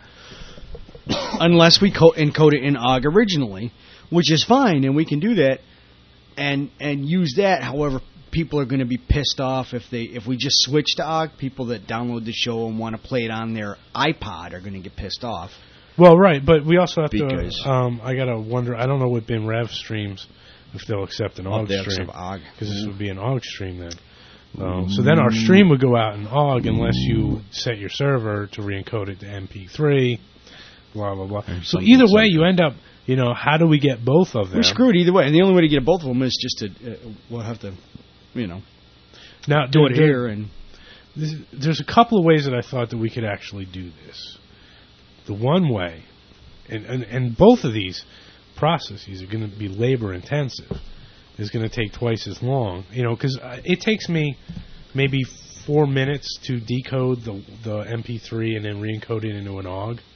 Unless we co- encode it in O G originally, which is fine, and we can do that, and and use that. However, people are going to be pissed off if they if we just switch to O G. People that download the show and want to play it on their iPod are going to get pissed off.
Well, right, but we also have
Because-
to. Um, I gotta wonder. I don't know what Bin Rev streams if they'll accept an
Oh,
O G
they'll
stream,
accept O G.
because this would be an O G stream then. Um, so then our stream would go out in O G unless you set your server to re-encode it to M P three. Blah blah blah. So
something,
either way,
something.
you end up. You know, how do we get both of them?
We're screwed either way, and the only way to get both of them is just to uh, we'll have to, you know,
Now
do it
there-
here and.
There's, there's a couple of ways that I thought that we could actually do this. The one way, and, and, and both of these processes are going to be labor intensive, is going to take twice as long. You know, because it takes me maybe four minutes to decode the the M P three and then re-encode it into an O G.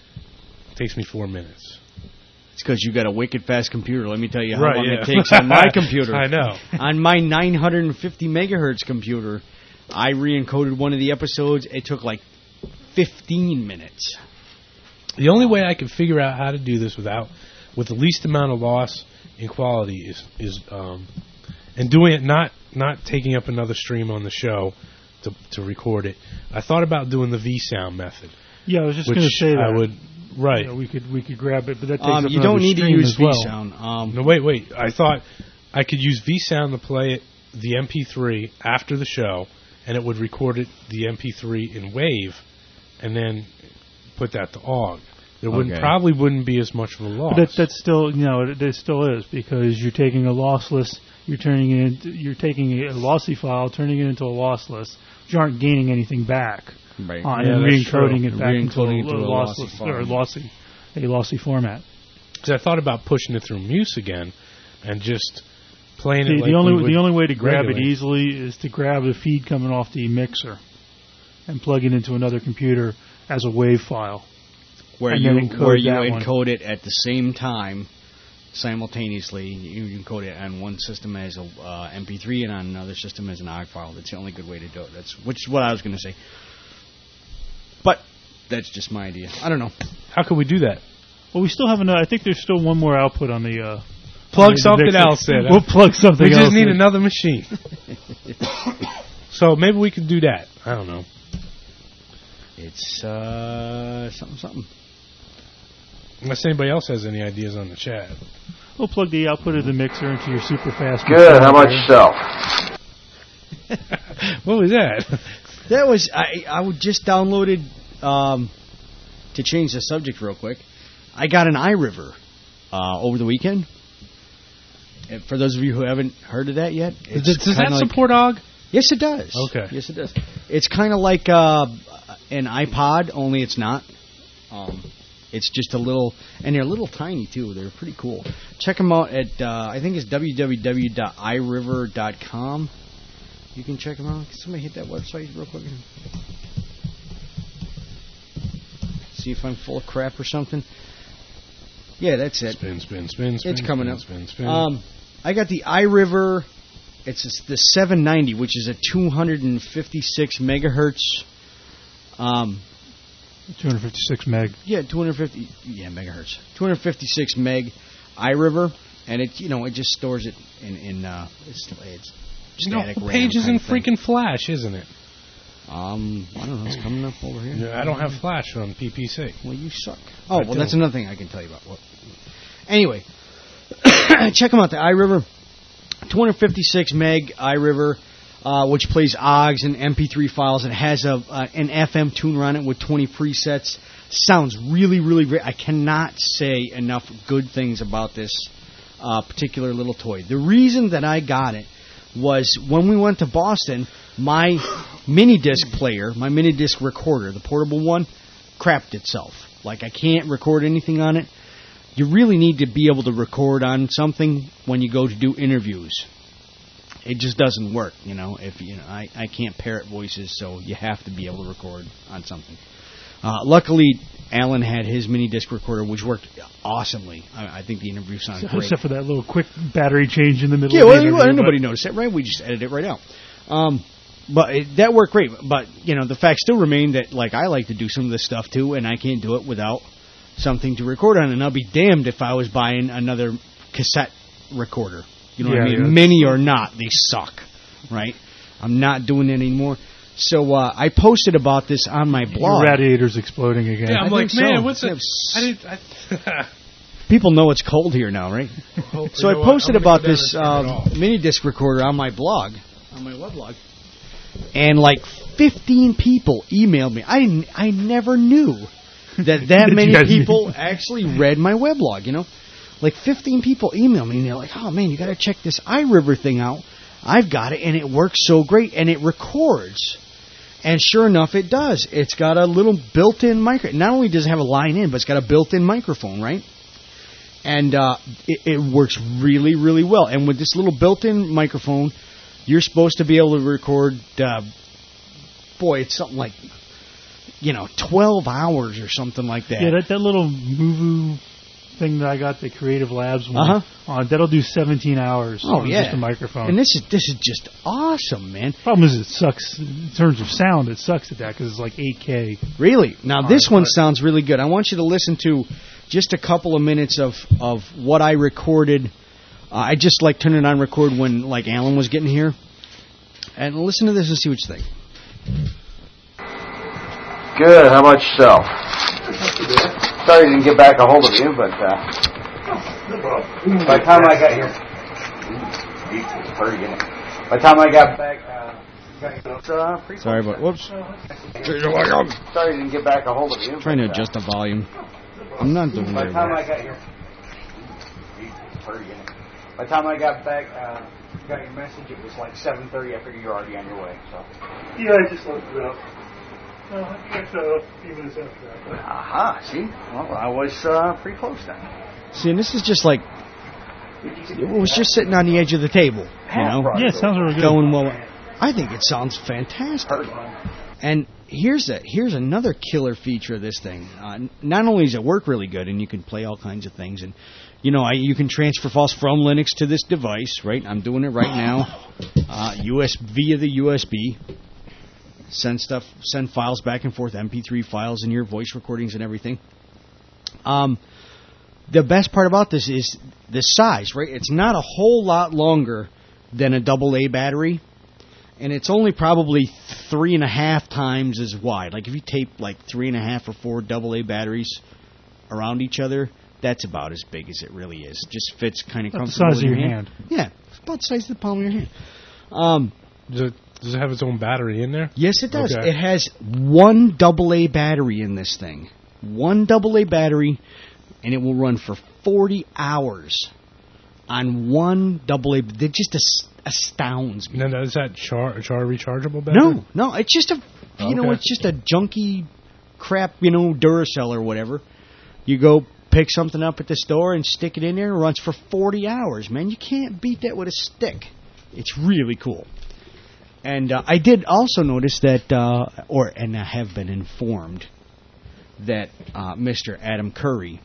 It takes me four minutes.
It's because you got a wicked fast computer. Let me tell you how
Right,
long
yeah.
it takes on my computer.
I know.
On my nine hundred fifty megahertz computer, I re-encoded one of the episodes. It took like fifteen minutes.
The only way I can figure out how to do this without, with the least amount of loss in quality is is um, and doing it not not taking up another stream on the show to to record it. I thought about doing the V sound method.
Yeah, I was just
which
going to say that.
I would right.
You know, we could we could grab it, but that takes
Um,
up
you
another
don't need to
stream
use
as well.
V-Sound. Um,
No, wait, wait. I thought I could use V sound to play it the M P three after the show, and it would record it the M P three in WAVE, and then put that to O G. There wouldn't
Okay.
probably wouldn't be as much of a loss.
But that, that's still, you know, it, it still is, because you're taking a lossless, you're turning it into, you're taking a lossy file, turning it into a lossless. You aren't gaining anything back
Right.
on
Yeah,
and
that's
re-encoding
true.
it back into a,
Re-encoding it to a lossy
lossless or
format.
lossy, a lossy format.
Because I thought about pushing it through Muse again and just playing
The,
it like
the only
we would
the only way to grab it
regularly.
easily is to grab the feed coming off the mixer and plug it into another computer as a WAV file.
where
and
you
then encode
where you
that one.
encode it at the same time, simultaneously. You encode it on one system as a uh, M P three and on another system as an O G file. That's the only good way to do it. That's which is what I was going to say. But that's just my idea. I don't know.
How could we do that?
Well, we still have another. I think there's still one more output on the. Uh,
Plug
on the
something
mixer.
else in.
We'll plug something
We
else.
just need
in.
another machine. So maybe we could do that. I don't know.
It's uh, something, something.
Unless anybody else has any ideas on the chat.
We'll plug the output of the mixer into your super fast.
Good. How about yourself?
What was that?
That was I. I would just downloaded um, to change the subject real quick. I got an iRiver uh, over the weekend. And for those of you who haven't heard of that yet, it's
does, does that
like,
support O G?
Yes, it does.
Okay.
Yes, it does. It's kind of like uh, an iPod, only it's not. Um, it's just a little, and they're a little tiny too. They're pretty cool. Check them out at uh, I think it's w w w dot i river dot com. You can check them out. Can somebody hit that website real quick? See if I'm full of crap or something. Yeah, that's it.
Spin, spin, spin, spin.
It's coming
spin,
up.
Spin, spin.
Um, I got the iRiver. It's the seven ninety, which is a two hundred fifty-six megahertz. Um,
two hundred fifty-six meg.
Yeah, two hundred fifty. Yeah, megahertz. two hundred fifty-six meg iRiver, and it you know it just stores it in in uh, it's it's static.
No, pages in freaking Flash, isn't it?
Um, I don't know. It's coming up over here.
Yeah, I don't have Flash on P P C.
Well, you suck. Oh,
I
well,
don't.
that's another thing I can tell you about. Well, anyway, check them out. The iRiver, two hundred fifty-six meg iRiver, uh, which plays O Gs and M P three files. It has a uh, an F M tuner on it with twenty presets. Sounds really, really great. I cannot say enough good things about this uh, particular little toy. The reason that I got it was when we went to Boston, my mini disc player, my mini disc recorder, the portable one, crapped itself. Like, I can't record anything on it. You really need to be able to record on something when you go to do interviews. It just doesn't work, you know. If you know, I, I can't parrot voices, so you have to be able to record on something. Uh, luckily, Alan had his mini disc recorder, which worked awesomely. I, I think the interview sounded great.
Except for that little quick battery change in the middle
yeah,
of
well,
the interview.
nobody noticed that, right? We just edited it right out. Um, but it, that worked great. But, you know, the fact still remained that, like, I like to do some of this stuff, too, and I can't do it without something to record on. And I'll be damned if I was buying another cassette recorder. You know
Yeah,
what I mean?
yeah.
Mini or not, they suck, right? I'm not doing it anymore. So uh, I posted about this on my blog.
Your radiator's exploding again.
Yeah, I'm
I
like,
think
man,
so.
what's
Yeah,
it? I didn't. I,
People know it's cold here now, right?
Oh,
So
you
I
know
posted
what? I'm gonna
about
go down
this
and turn it
um,
off.
mini disc recorder on my blog, on my weblog, and like fifteen people emailed me. I didn't, I never knew that that many
Yes.
people actually read my weblog. You know, like fifteen people emailed me, and they're like, "Oh man, you got to check this iRiver thing out. I've got it, and it works so great, and it records." And sure enough, it does. It's got a little built-in micro. Not only does it have a line in, but it's got a built-in microphone, right? And uh, it, it works really, really well. And with this little built-in microphone, you're supposed to be able to record, uh, boy, it's something like, you know, twelve hours or something like that.
Yeah, that, that little Muvu thing that I got, the Creative Labs one,
Uh-huh.
uh, that'll do seventeen hours
Oh,
on
yeah.
just a microphone.
And this is this is just awesome, man.
Problem is, it sucks in terms of sound. It sucks at that because it's like eight K.
Really? Now,
All
this
right,
one
but-
sounds really good. I want you to listen to just a couple of minutes of, of what I recorded. Uh, I just, like, turned it on record when, like, Alan was getting here. And listen to this and see what you think.
Good. How about yourself? Sorry I didn't get back a hold of you, but uh, by the time I got here, it's pretty, isn't it? By the time I got back, uh, got, uh, pretty
Sorry about... Whoops.
Sorry I didn't get back a hold of you.
Trying to
but, uh,
adjust the volume. I'm not doing
By
very
the time
well.
I got here, it's pretty, isn't it? By the time I got back, uh, got your message, it was like seven thirty. I figured you were already on your way. So.
Yeah, I just looked it up. No, I think so. A few minutes after that.
Aha, see? Well, I was uh, pretty close then.
See, and this is just like... It was just sitting on the edge of the table, you know?
Yeah, it sounds really good.
Going well. I think it sounds fantastic. And here's a here's another killer feature of this thing. Uh, n- not only does it work really good, and you can play all kinds of things, and you know, I, you can transfer files from Linux to this device. Right, I'm doing it right now. Uh, U S via the U S B. Send stuff, send files back and forth, M P three files, and your voice recordings and everything. Um, the best part about this is the size. Right, it's not a whole lot longer than a double A battery.
and it's only probably three and a half times as wide. Like if you tape like three and a half or four double A batteries around each other, that's about as big as it really is. It just fits kind of
About the
comfortable
size
in
of your
hand.
hand.
Yeah, it's about the size of the palm of your hand. Um,
Does it, does it have its own battery in there?
yes, it does.
Okay.
It has one double A battery in this thing. One double A battery, and it will run for forty hours on one double A. That just as- astounds me.
Now, is that char, char rechargeable battery?
No, no, it's just a, you know,
Okay.
it's just a junky crap, you know, Duracell or whatever. You go pick something up at the store and stick it in there, and it runs for forty hours, man. You can't beat that with a stick. It's really cool. And uh, I did also notice that, uh, or and I have been informed that uh, Mister Adam Curry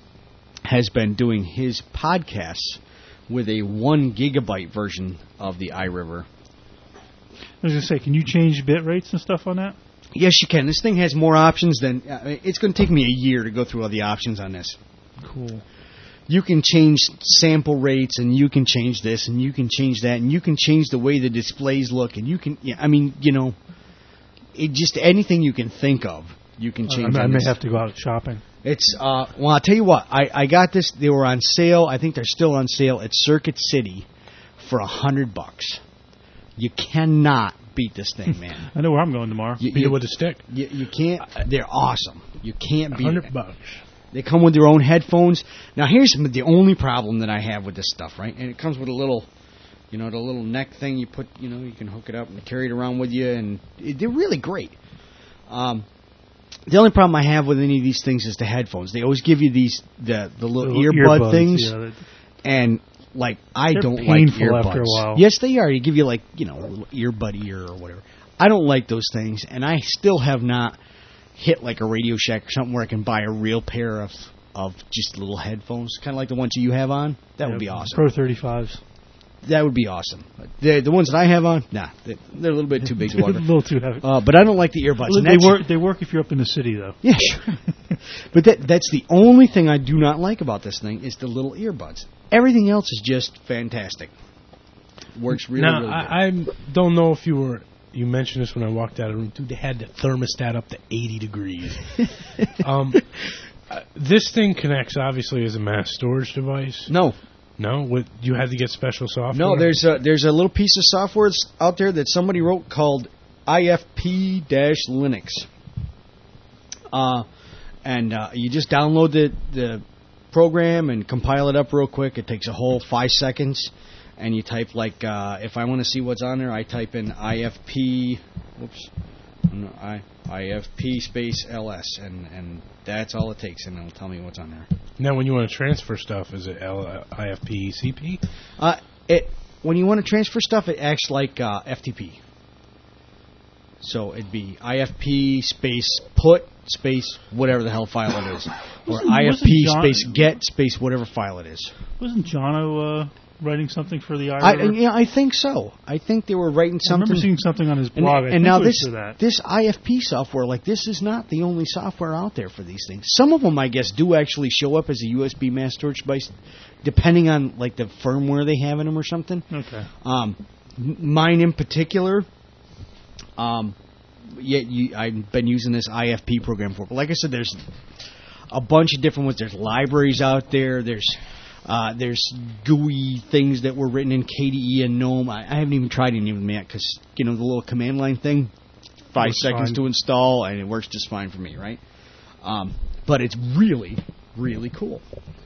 has been doing his podcasts with a one gigabyte version of the iRiver.
I was going to say, can you change bit rates and stuff on that?
Yes, you can. This thing has more options than... I mean, it's going to take me a year to go through all the options on this.
Cool.
You can change sample rates, and you can change this, and you can change that, and you can change the way the displays look, and you can... Yeah, I mean, you know, it just anything you can think of, you can change.
I, I
on
may
this.
have to go out shopping.
It's, uh, well, I'll tell you what. I, I got this. They were on sale. I think they're still on sale at Circuit City for a hundred bucks. You cannot beat this thing, man.
I know where I'm going tomorrow.
You,
Beat
you,
it with a stick.
you, you can't. They're awesome. You can't beat
Hundred
it.
bucks.
They come with their own headphones. Now, here's the only problem that I have with this stuff, right? And it comes with a little, you know, the little neck thing you put, you know, you can hook it up and carry it around with you, and it, they're really great. Um, the only problem I have with any of these things is the headphones. They always give you these the the little
Little
earbud
earbuds,
things,
yeah, that-
and like I
They're
don't like
painful
earbuds.
after a while.
Yes, they are. They give you like you know a little earbud ear or whatever. I don't like those things, and I still have not hit like a Radio Shack or something where I can buy a real pair of of just little headphones, kind of like the ones you have on. That would be
yeah,
awesome.
Pro thirty-fives.
That would be awesome. The the ones that I have on, nah, they- they're a little bit too big to
a
walk.
little too heavy.
Uh, but I don't like the earbuds.
Well,
and
they
that's-
work. They work if you're up in the city, though.
Yeah, sure. But that that's the only thing I do not like about this thing is the little earbuds. Everything else is just fantastic. Works really,
now,
really good.
I, I don't know if you were. You mentioned this when I walked out of the room. Dude, they had the thermostat up to eighty degrees. um, uh, this thing connects obviously as a mass storage device.
No.
No, with you had to get special software.
No, there's a, there's a little piece of software that's out there that somebody wrote called I F P Linux. Uh, and uh, you just download the, the program and compile it up real quick. It takes a whole five seconds. And you type, like, uh, if I want to see what's on there, I type in I F P, whoops, no, I, IFP space L S, and, and that's all it takes, and it'll tell me what's on there.
Now, when you want to transfer stuff, is it L, uh, I F P C P?
Uh, it when you want to transfer stuff, it acts like uh, F T P. So it'd be I F P space put space whatever the hell file it is, or
Wasn't-
I F
wasn't
P
John-
space get space whatever file it is.
Wasn't Jono uh, writing something for the
I,
iRiver?
yeah, I think so. I think they were writing
I
something.
remember seeing something on his
And,
blog. I
and
think
now
it was
this
for that.
this I F P software, like this, is not the only software out there for these things. Some of them, I guess, do actually show up as a U S B mass storage device, depending on like the firmware they have in them or something.
Okay.
Um, m- mine in particular, um, yeah, you, I've been using this I F P program for. But like I said, there's a bunch of different ones. There's libraries out there. There's uh, there's G U I things that were written in K D E and GNOME. I, I haven't even tried any of them yet because, you know, the little command line thing, five
Works
seconds
fine.
to install, and it works just fine for me, right? Um, but it's really, really cool.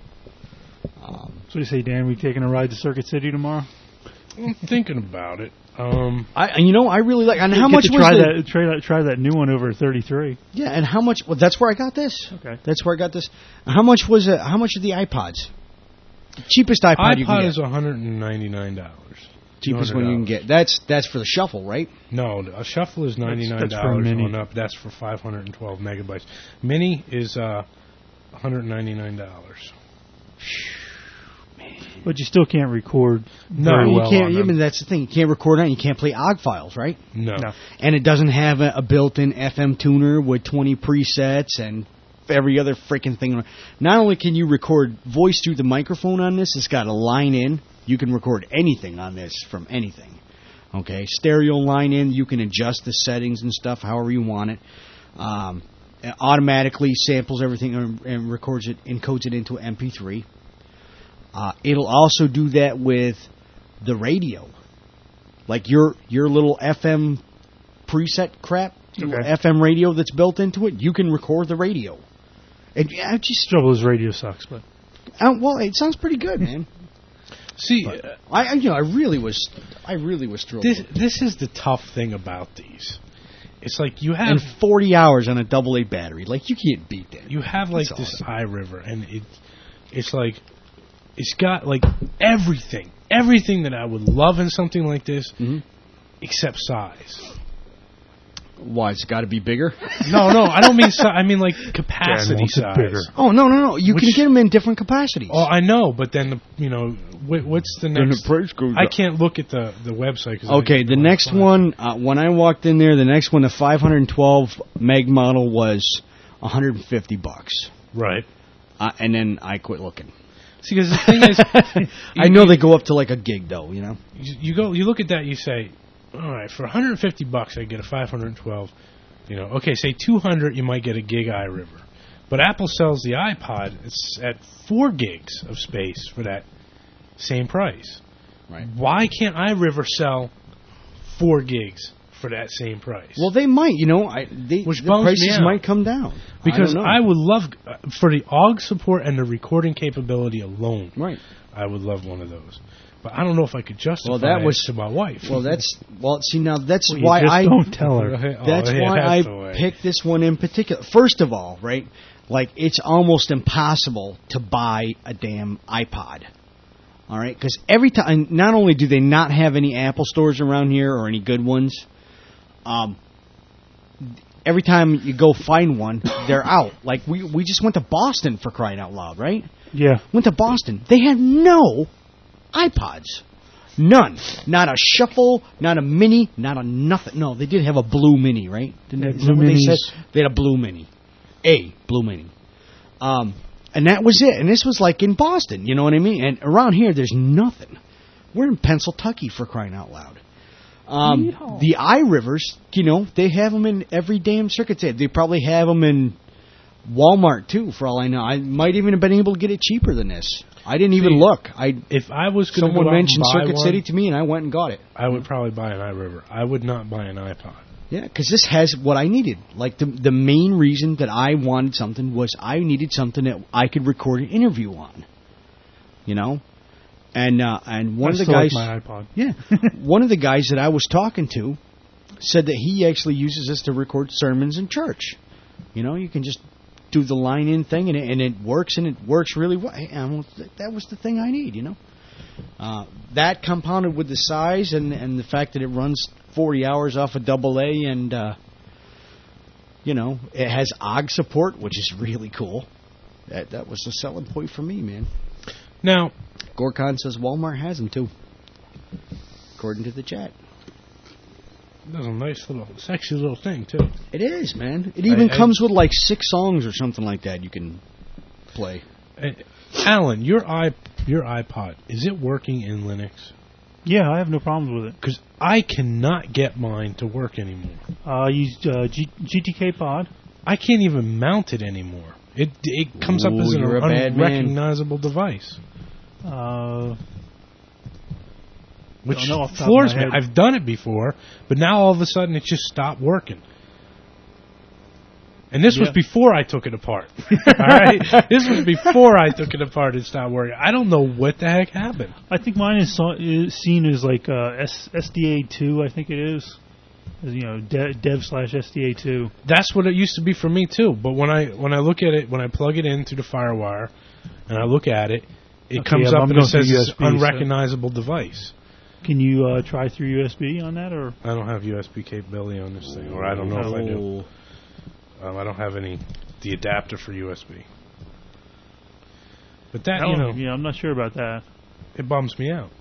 Um,
So you say, Dan, we taking a ride to Circuit City tomorrow?
I'm thinking about it. Um,
I, and you know, I really like. And how
Get
much
to
was
try
the,
that? Try that. Try that new one over thirty-three.
Yeah, and how much? Well, that's where I got this.
Okay.
That's where I got this. How much was it? How much are the iPods? The cheapest iPod, you can
iPod
get.
is one hundred ninety-nine dollars.
Cheapest one you can get. That's that's for the shuffle, right?
No, a shuffle is ninety-nine
That's- that's for a
dollars
mini.
going up. That's for five hundred twelve megabytes. Mini is uh, one hundred ninety-nine dollars.
But you still can't record.
No,
very
you
well
can't.
on
I
them.
mean, that's the thing. You can't record on it. You can't play O G files, right?
No.
No.
And it doesn't have a, a built-in F M tuner with twenty presets and every other freaking thing. Not only can you record voice through the microphone on this, it's got a line in. You can record anything on this from anything. Okay, stereo line in. You can adjust the settings and stuff however you want it. Um, it automatically samples everything and, and records it, encodes it into M P three. Uh, it'll also do that with the radio, like your your little F M preset crap,
Okay.
F M radio that's built into it. You can record the radio. And I just
trouble is radio sucks, but
uh, well, it sounds pretty good, man.
See,
But I, I you know I really was I really was thrilled.
this this is the tough thing about these. It's like you have
and forty hours on a double A battery. Like, you can't beat that.
you have like
That's
this
awesome.
iRiver, and it it's like it's got like everything, everything that I would love in something like this,
Mhm.
except size.
Why, it's got to be bigger?
No, no, I don't mean si- I mean like capacity
wants it
size.
bigger.
Oh, no, no, no. You
Which-
can get them in different capacities.
Oh, I know, but then the, you know wh- what's the
Then the
next?
price goes
I
up.
can't look at the the website. 'Cause I
Okay,
don't
the
know
next
how to find
one, uh, when I walked in there, the next one, the five twelve meg model was one hundred fifty bucks.
it. Right.
Uh, and then I quit looking.
See, because the thing is,
I know they go up to like a gig, though, you know?
you, you go, you look at that, you say, all right, for one hundred fifty bucks, I get a five twelve. You know, okay, say two hundred, you might get a gig iRiver, but Apple sells the iPod. It's at four gigs of space for that same price.
Right.
Why can't iRiver sell four gigs for that same price?
Well, they might, you know. I they,
Which
the
bums me
prices
out.
might come down.
Because
I, don't know.
I would love, uh, for the A U G support and the recording capability alone,
Right.
I would love one of those. But I don't know if I could justify
Well, that
it
was-
to my wife.
Well, that's well. See, now that's
Well, you
why
just
I
don't tell her.
Oh,
That's
yeah,
why
that's the
I
way.
picked this one in particular. First of all, right, like it's almost impossible to buy a damn iPod. All right, because every time, not only do they not have any Apple stores around here or any good ones, um, every time you go find one, they're out. Like we we just went to Boston, for crying out loud, right?
yeah.
Went to Boston. They had no iPods. None. Not a shuffle, not a mini, not a nothing. No, they did have a blue mini, right? Didn't
Yeah,
they, is
blue
that what they
minis.
said? They had a blue mini. A blue mini. Um, and that was it. And this was like in Boston, you know what I mean? And around here, there's nothing. We're in Pennsylvania, for crying out loud. Um,
Yeehaw.
the iRivers, you know, they have them in every damn circuit. They probably have them in Walmart, too, for all I know. I might even have been able to get it cheaper than this. I didn't even
See,
look. I
If I was going to
Someone
go out and
mentioned
buy
Circuit
one,
City to me, and I went and got it.
I would probably buy an iRiver. I would not buy an iPod.
Yeah, because this has what I needed. Like, the the main reason that I wanted something was I needed something that I could record an interview on. You know? And uh, and one
I
of the
still
guys...
like my iPod.
Yeah. One of the guys that I was talking to said that he actually uses this to record sermons in church. You know, you can just do the line-in thing, and it, and it works, and it works really well. Hey, I almost- that was the thing I need, you know? Uh, that compounded with the size and, and the fact that it runs forty hours off a double A, and, uh, you know, it has O G support, which is really cool. That, that was a selling point for me, man.
Now,
Gorkon says Walmart has them, too, according to the chat.
that's a nice little, sexy little thing, too.
It is, man. It even
I- I-
comes with like six songs or something like that you can play.
Uh, Alan, your i your iPod, is it working in Linux?
Yeah, I have no problems with it.
Because I cannot get mine to work anymore.
Uh, I used uh, G- GTK Pod.
I can't even mount it anymore. It it comes up
Ooh,
as an
you're a bad man.
unrecognizable device.
Uh,
Which
Don't know off the top of
floors
my
me.
head.
I've done it before, but now all of a sudden it just stopped working. And this was
Yeah.
before I took it apart. All right, this was before I took it apart and stopped working. I don't know what the heck happened.
I think mine is, so, is seen as like uh, S- SDA two, I think it is. As, you know, de- dev slash S D A two.
That's what it used to be for me too. But when I when I look at it, when I plug it in through the FireWire, and I look at it, it
Okay,
comes
yeah,
up
I'm
and it
going through
says
U
it's
S B, so-
unrecognizable device.
Can you uh, try through U S B on that, or
I don't have U S B capability on this thing, or I don't know if I do. Um, I don't have any the adapter for U S B. But that,
That
you
one-
know,
yeah, I'm not sure about that.
it bums me out.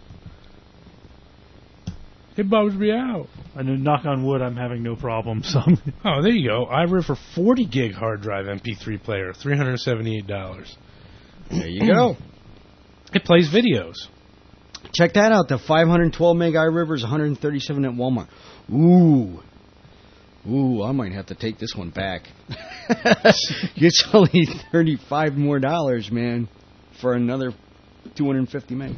It bums me out.
I know, knock on wood, I'm having no problem. So
Oh, there you go. iRiver forty gig hard drive M P three player, three hundred seventy-eight dollars.
There you go.
It plays videos.
Check that out. The five hundred twelve meg iRiver is one hundred thirty-seven at Walmart. Ooh. Ooh, I might have to take this one back. It's only thirty-five more dollars, man, for another two hundred fifty meg.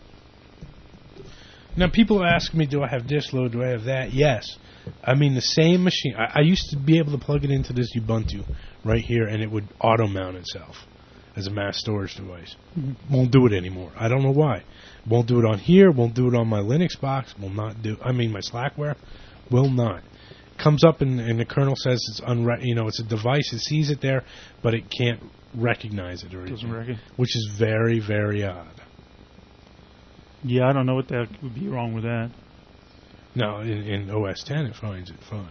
Now, people ask me, do I have disk load? Do I have that? Yes. I mean, the same machine. I, I used to be able to plug it into this Ubuntu right here, and it would auto-mount itself as a mass storage device. Mm-hmm. Won't do it anymore. I don't know why. Won't do it on here. Won't do it on my Linux box. Will not do. I mean, my Slackware will not. Comes up and, and the kernel says it's unre- you know it's a device. It sees it there, but it can't recognize it or anything,
Doesn't recognize.
Which is very, very odd.
Yeah, I don't know what that would be wrong with that.
No, in, in O S ten it finds it fine.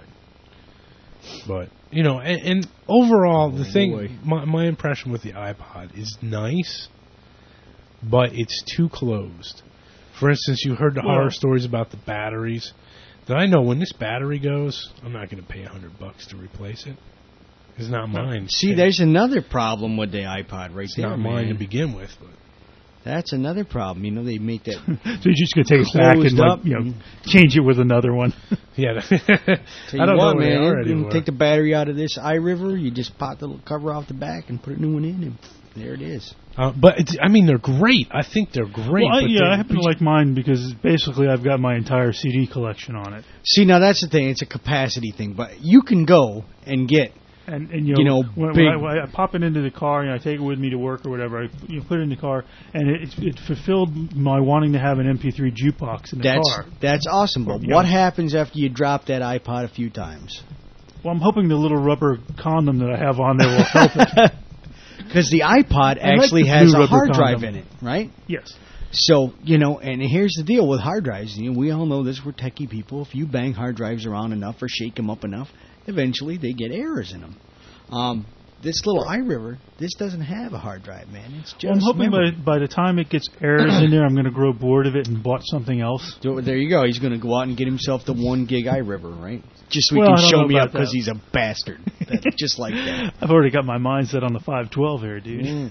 But, you know, and, and overall, the
Oh,
thing,
boy.
my, my impression with the iPod is nice, but it's too closed. For instance, you heard the
Well-
horror stories about the batteries. That I know when this battery goes, I'm not going to pay a hundred bucks to replace it. It's not mine.
See, there's another problem with the iPod right
It's
there,
not mine
man.
to begin with. But
That's another problem. You know, they make that
So you're just going to take it back and
closed
like,
up.
you know, change it with another one.
yeah,
Tell you
I don't
what,
know where they
man.
are
You
anymore.
take the battery out of this iRiver, you just pop the little cover off the back and put a new one in, and there it is.
Uh, but it's, I mean, they're great. I think they're great.
Well, I,
but
yeah,
they're-
I happen to like mine because basically I've got my entire C D collection on it.
See, now that's the thing. It's a capacity thing, but you can go and get
And, and you know,
You know,
when,
big-
when, I, when I pop it into the car and I take it with me to work or whatever, I you know, put it in the car, and it, it fulfilled my wanting to have an M P three jukebox in the
that's
car.
that's awesome. But
Yeah.
what happens after you drop that iPod a few times?
Well, I'm hoping the little rubber condom that I have on there will help it.
Because the iPod
I like
actually
the
has
blue
a
rubber
hard drive
condom.
in it, right?
Yes.
So, you know, and here's the deal with hard drives. You know, we all know this, we're techie people. If you bang hard drives around enough or shake them up enough, eventually they get errors in them. Um, this little iRiver, this doesn't have a hard drive, man. It's just
Well, I'm hoping
memory.
by, by the time it gets errors in there, I'm going to grow bored of it and bought something else.
So there you go. He's going to go out and get himself the one gig iRiver, right? Just so he
Well, I
can
don't
show
know
me
about
up because
that.
he's a bastard. Just like that.
I've already got my mindset on the five twelve here, dude.
Mm.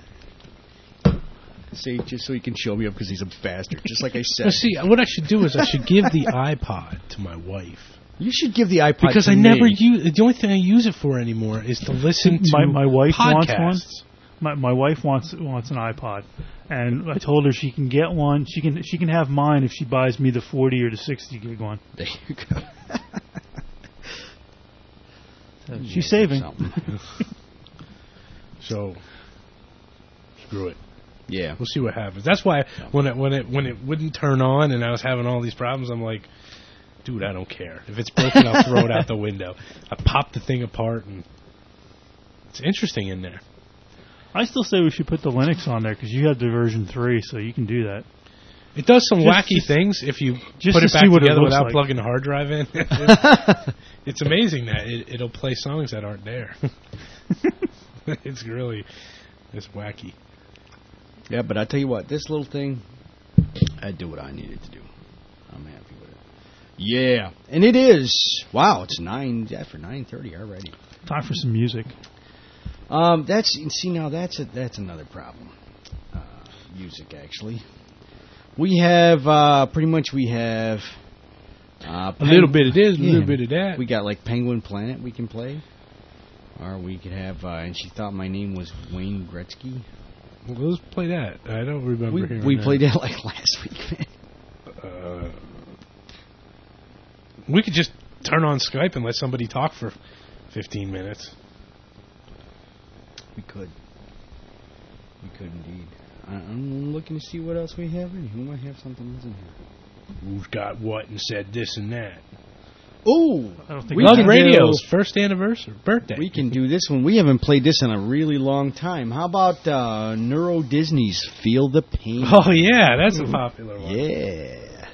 See, just so he can show me up because he's a bastard. Just like I said.
Well, see, what I should do is I should give the iPod to my wife.
You should give the iPod
Because
to
I
me.
never use the only thing I use it for anymore is to listen to
my my wife wants
podcasts.
one. My my wife wants wants an iPod, and I told her she can get one. She can she can have mine if she buys me the forty or the sixty gig one.
There you go.
So she's saving.
So screw it.
Yeah,
we'll see what happens. That's why when it when it when it wouldn't turn on and I was having all these problems, I'm like, dude, I don't care. If it's broken, I'll throw it out the window. I pop the thing apart, and it's interesting in there.
I still say we should put the Linux on there because you have the version three, so you can do that.
It does some
Just-
wacky
just-
things if you
just
put
to
it back
see what it
together
looks
without
like.
plugging the hard drive in. it's, it's amazing that it, it'll play songs that aren't there. It's really it's wacky.
Yeah, but I tell you what, this little thing, I do what I needed to do. I'm happy with it. Yeah, and it is. Wow, it's nine after nine thirty already.
Time for some music.
Um, that's see now that's a, that's another problem. Uh, music actually, we have uh, pretty much we have uh,
A little bit of this, a little bit of that.
We got like Penguin Planet we can play, or we could have. Uh, and she thought my name was Wayne Gretzky.
Well, let's play that. I don't remember.
We,
hearing
we
that.
played that like last week, man.
Uh, we could just turn on Skype and let somebody talk for fifteen minutes.
We could. We could indeed. I, I'm looking to see what else we have in here. We might have something else in here.
Who's got what and said this and that?
Oh,
I don't think
we
Lug
can
Radio's
do-
first anniversary birthday.
We can do this one. We haven't played this in a really long time. How about uh, Neuro Disney's Feel the Pain?
Oh yeah, that's a popular one.
Yeah.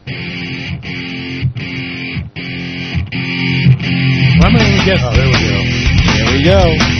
Why am I going to get? Oh, there we go.
There we go.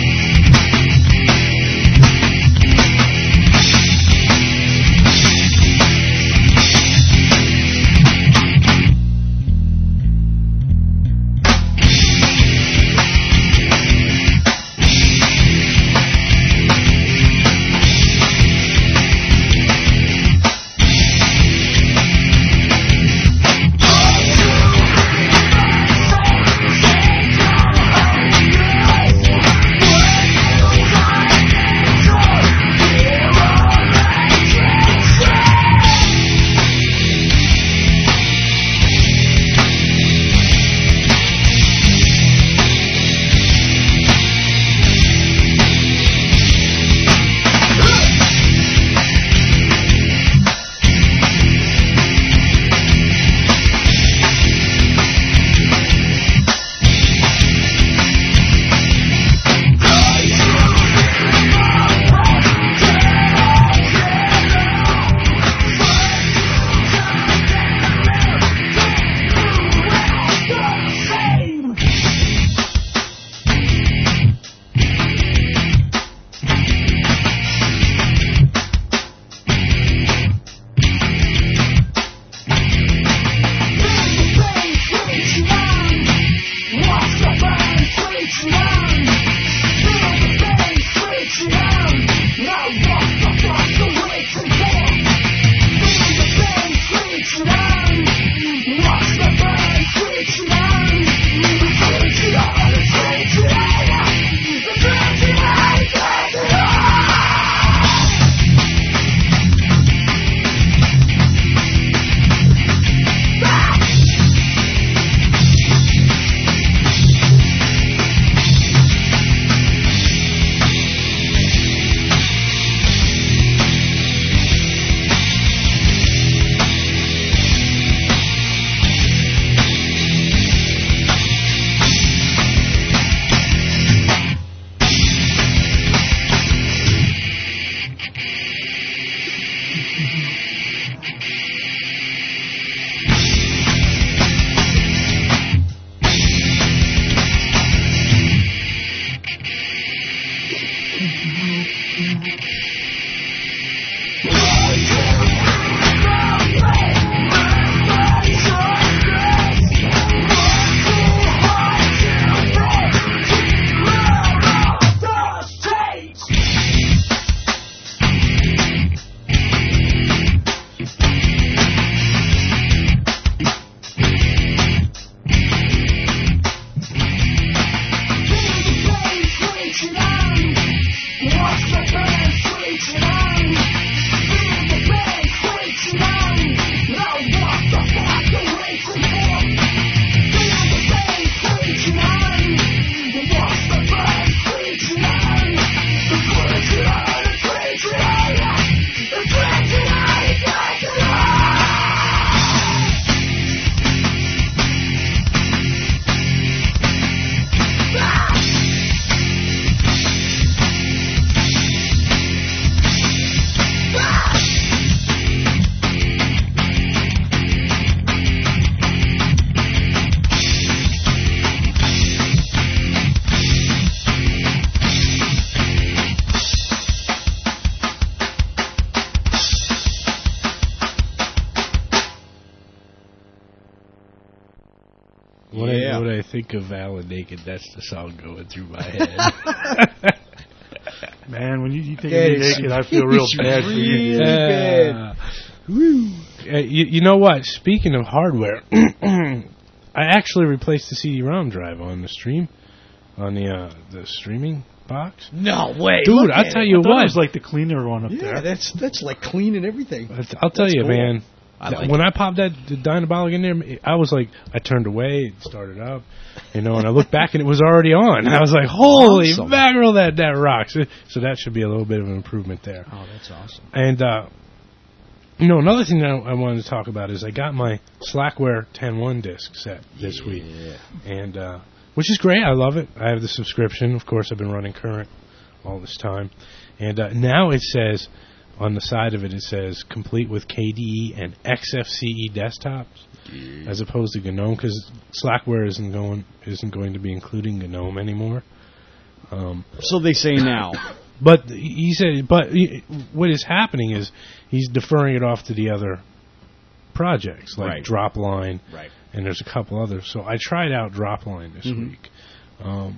When,
Yeah.
I, when I think of Alan Naked, that's the song going through my head.
Man, when you, you think
That
of me
is-
naked, I feel real bad for you.
Uh, woo. Uh, you, you know what? Speaking of hardware, I actually replaced the C D ROM drive on the stream, on the uh, the streaming box.
No way,
dude!
Look
I'll
at
tell
it.
you
I thought
what.
it was like the cleaner one up
Yeah,
there.
that's that's like clean and everything.
I'll tell
That's
you,
cool.
man.
I like
when
it.
I popped that the Dynabolic in there, I was like, I turned away, it started up, you know, and I looked back and it was already on. I was like, holy
Awesome.
mackerel, that that rocks. So that should be a little bit of an improvement there.
Oh, that's awesome.
And uh, you know, another thing that I, I wanted to talk about is I got my Slackware ten one disc set this
Yeah.
week, and uh, which is great. I love it. I have the subscription. Of course, I've been running Current all this time, and uh, now it says. On the side of it, it says complete with K D E and X F C E desktops,
Yeah.
as opposed to GNOME, because Slackware isn't going isn't going to be including GNOME anymore. Um,
So they say now.
but he said, but he, what is happening is he's deferring it off to the other projects like
Right.
Dropline,
Right.
and there's a couple others. So I tried out Dropline this
Mhm.
week. Um,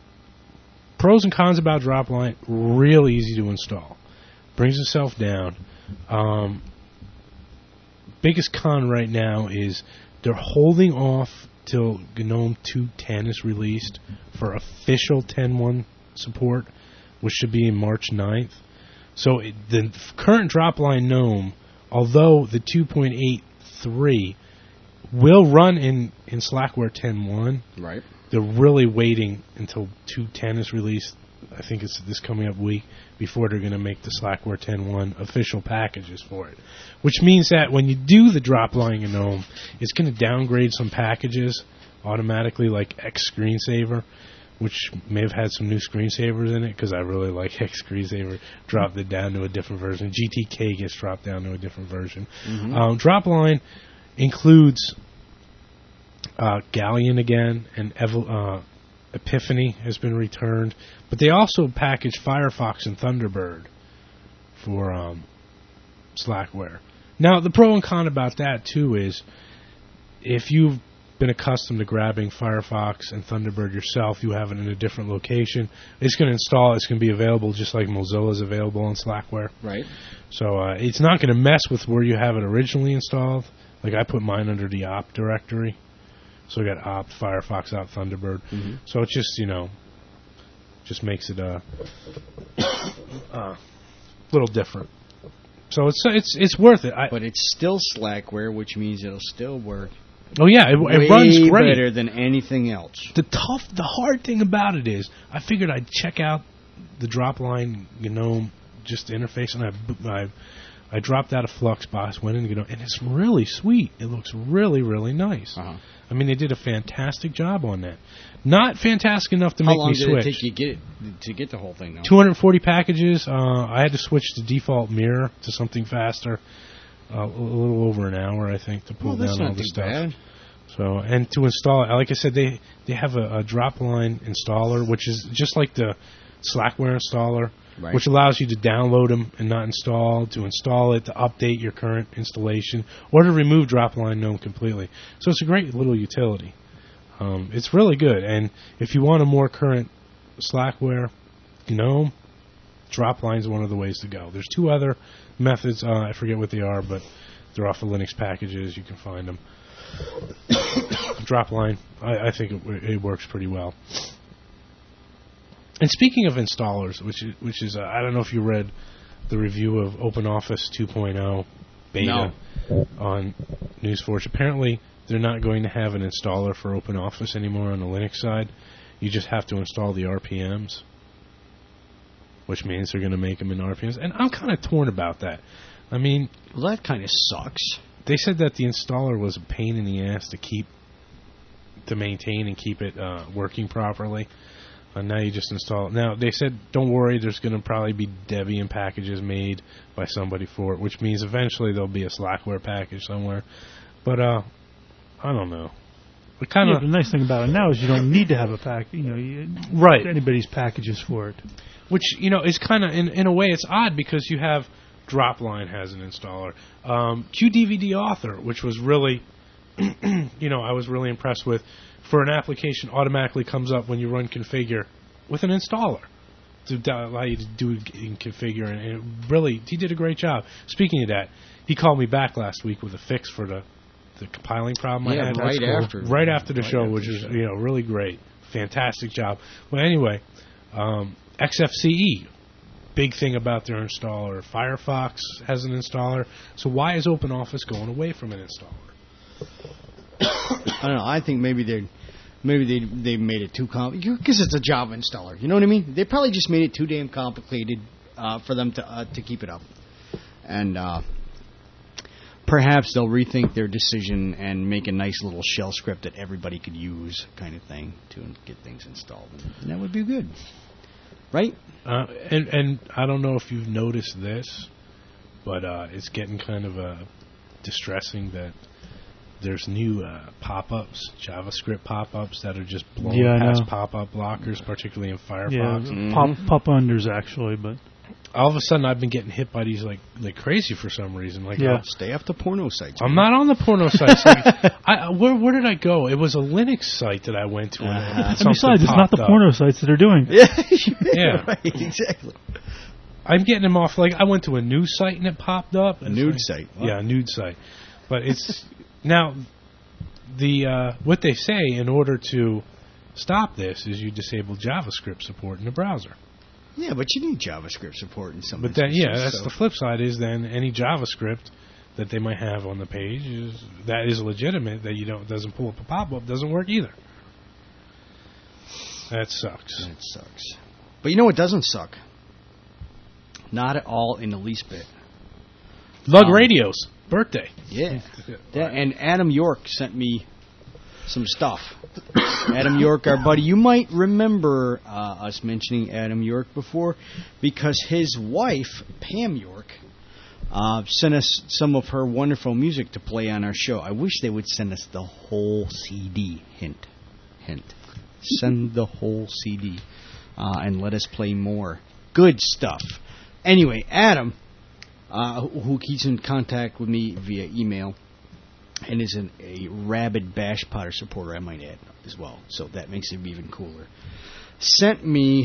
pros and cons about Dropline: real easy to install. Brings itself down. Um, biggest con right now is they're holding off till GNOME two ten is released for official ten one support, which should be in March ninth. So it, the f- current Dropline GNOME, although the two point eight three will run in, in Slackware ten one,
Right.
they're really waiting until two ten is released. I think it's this coming up week before they're going to make the Slackware ten one official packages for it. Which means that when you do the Dropline GNOME, it's going to downgrade some packages automatically, like X Screensaver, which may have had some new screensavers in it, because I really like X Screensaver. Dropped it down to a different version. G T K gets dropped down to a different version.
Mhm.
Um, Dropline includes uh, Galleon again, and Evol- uh, Epiphany has been returned, but they also package Firefox and Thunderbird for um, Slackware. Now, the pro and con about that too is if you've been accustomed to grabbing Firefox and Thunderbird yourself, you have it in a different location. It's going to install. It's going to be available just like Mozilla is available on Slackware.
Right.
So uh, it's not going to mess with where you have it originally installed. Like I put mine under the opt directory. So I got opt, Firefox, opt, Thunderbird.
Mhm.
So it just, you know, just makes it a uh, little different. So it's it's it's worth it. I,
But it's still Slackware, which means it'll still work.
oh yeah, it,
way
it runs great.
better than anything else.
The tough, the hard thing about it is, I figured I'd check out the Dropline GNOME just interface, and I bo- I, I dropped out of Fluxbox, went in GNOME, and it's really sweet. It looks really really nice.
Uh-huh.
I mean, they did a fantastic job on that. Not fantastic enough to
How
make
long
me
did
switch.
it take you get it to get the whole thing? Though?
two hundred forty packages. Uh, I had to switch the default mirror to something faster. Uh, a little over an hour, I think, to pull
Well, that's
down all
not
the
too
stuff.
bad.
So, and to install, like I said, they they have a, a Dropline installer, which is just like the Slackware installer,
Right.
which allows you to download them and not install, to install it, to update your current installation, or to remove Dropline GNOME completely. So it's a great little utility. Um, it's really good, and if you want a more current Slackware GNOME, Dropline is one of the ways to go. There's two other methods. Uh, I forget what they are, but they're off of Linux packages. You can find them. Dropline, I, I think it, it works pretty well. And speaking of installers, which is, which is uh, I don't know if you read the review of OpenOffice two point oh beta on NewsForge. Apparently, they're not going to have an installer for OpenOffice anymore on the Linux side. You just have to install the R P Ms, which means they're going to make them in R P Ms. And I'm kind of torn about that. I mean,
Well, that kind of sucks.
they said that the installer was a pain in the ass to keep, to maintain and keep it uh, working properly. And now you just install it. Now, they said, don't worry, there's going to probably be Debian packages made by somebody for it, which means eventually there'll be a Slackware package somewhere. But, uh, I don't know. It kind
Yeah,
of
the nice thing about it now is you don't need to have a pack. You know, you,
Right.
anybody's packages for it.
Which, you know, is kind of, in, in a way, it's odd because you have Dropline has an installer. Um, Q D V D Author, which was really you know, I was really impressed with. For an application, automatically comes up when you run configure with an installer to allow you to do in configure, and it really, he did a great job. Speaking of that, he called me back last week with a fix for the, the compiling problem
yeah,
I had.
right
cool.
after.
Right after the
right
show,
after
which
the
is,
show.
you know, really great. Fantastic job. Well, anyway, um, X F C E, big thing about their installer. Firefox has an installer. So why is OpenOffice going away from an installer?
I don't know. I think maybe they maybe they they made it too complicated because it's a Java installer. You know what I mean? They probably just made it too damn complicated uh, for them to uh, to keep it up. And uh, perhaps they'll rethink their decision and make a nice little shell script that everybody could use, kind of thing, to get things installed. And that would be good, right?
Uh, and and I don't know if you've noticed this, but uh, it's getting kind of uh, distressing that there's new uh, pop-ups, JavaScript pop-ups that are just blowing
Yeah, I
past
know.
pop-up blockers, particularly in Firefox.
Yeah,
Mhm.
pop pop unders actually, but
All of a sudden, I've been getting hit by these like like crazy for some reason. Like,
Yeah.
uh,
Stay off the porno sites.
I'm
man.
not on the porno sites. Like, I, where where did I go? It was a Linux site that I went to. And
Uh-huh.
and
something
besides, it's not the
popped up.
porno sites that are doing it.
Yeah,
Yeah.
right, exactly.
I'm getting them off. Like, I went to a news site and it popped up.
A
It's
nude
like-
site. What?
Yeah, a nude site. But it's now the uh, what they say in order to stop this is you disable JavaScript support in the browser.
Yeah, but you need JavaScript support in some
But then, yeah,
instances,
that's
so-
the flip side. Is then any JavaScript that they might have on the page is that is legitimate that you don't doesn't pull up a pop up doesn't work either. That sucks.
That sucks. But you know what doesn't suck? Not at all in the least bit.
Lug
Um,
Radio's birthday.
Yeah. That, and Adam York sent me some stuff. Adam York, our buddy. You might remember uh, us mentioning Adam York before because his wife, Pam York, uh, sent us some of her wonderful music to play on our show. I wish they would send us the whole C D. Hint. Hint. Send the whole C D uh, and let us play more. Good stuff. Anyway, Adam, uh, who who keeps in contact with me via email, and is an, a rabid Bash Potter supporter, I might add, as well. So that makes him even cooler. Sent me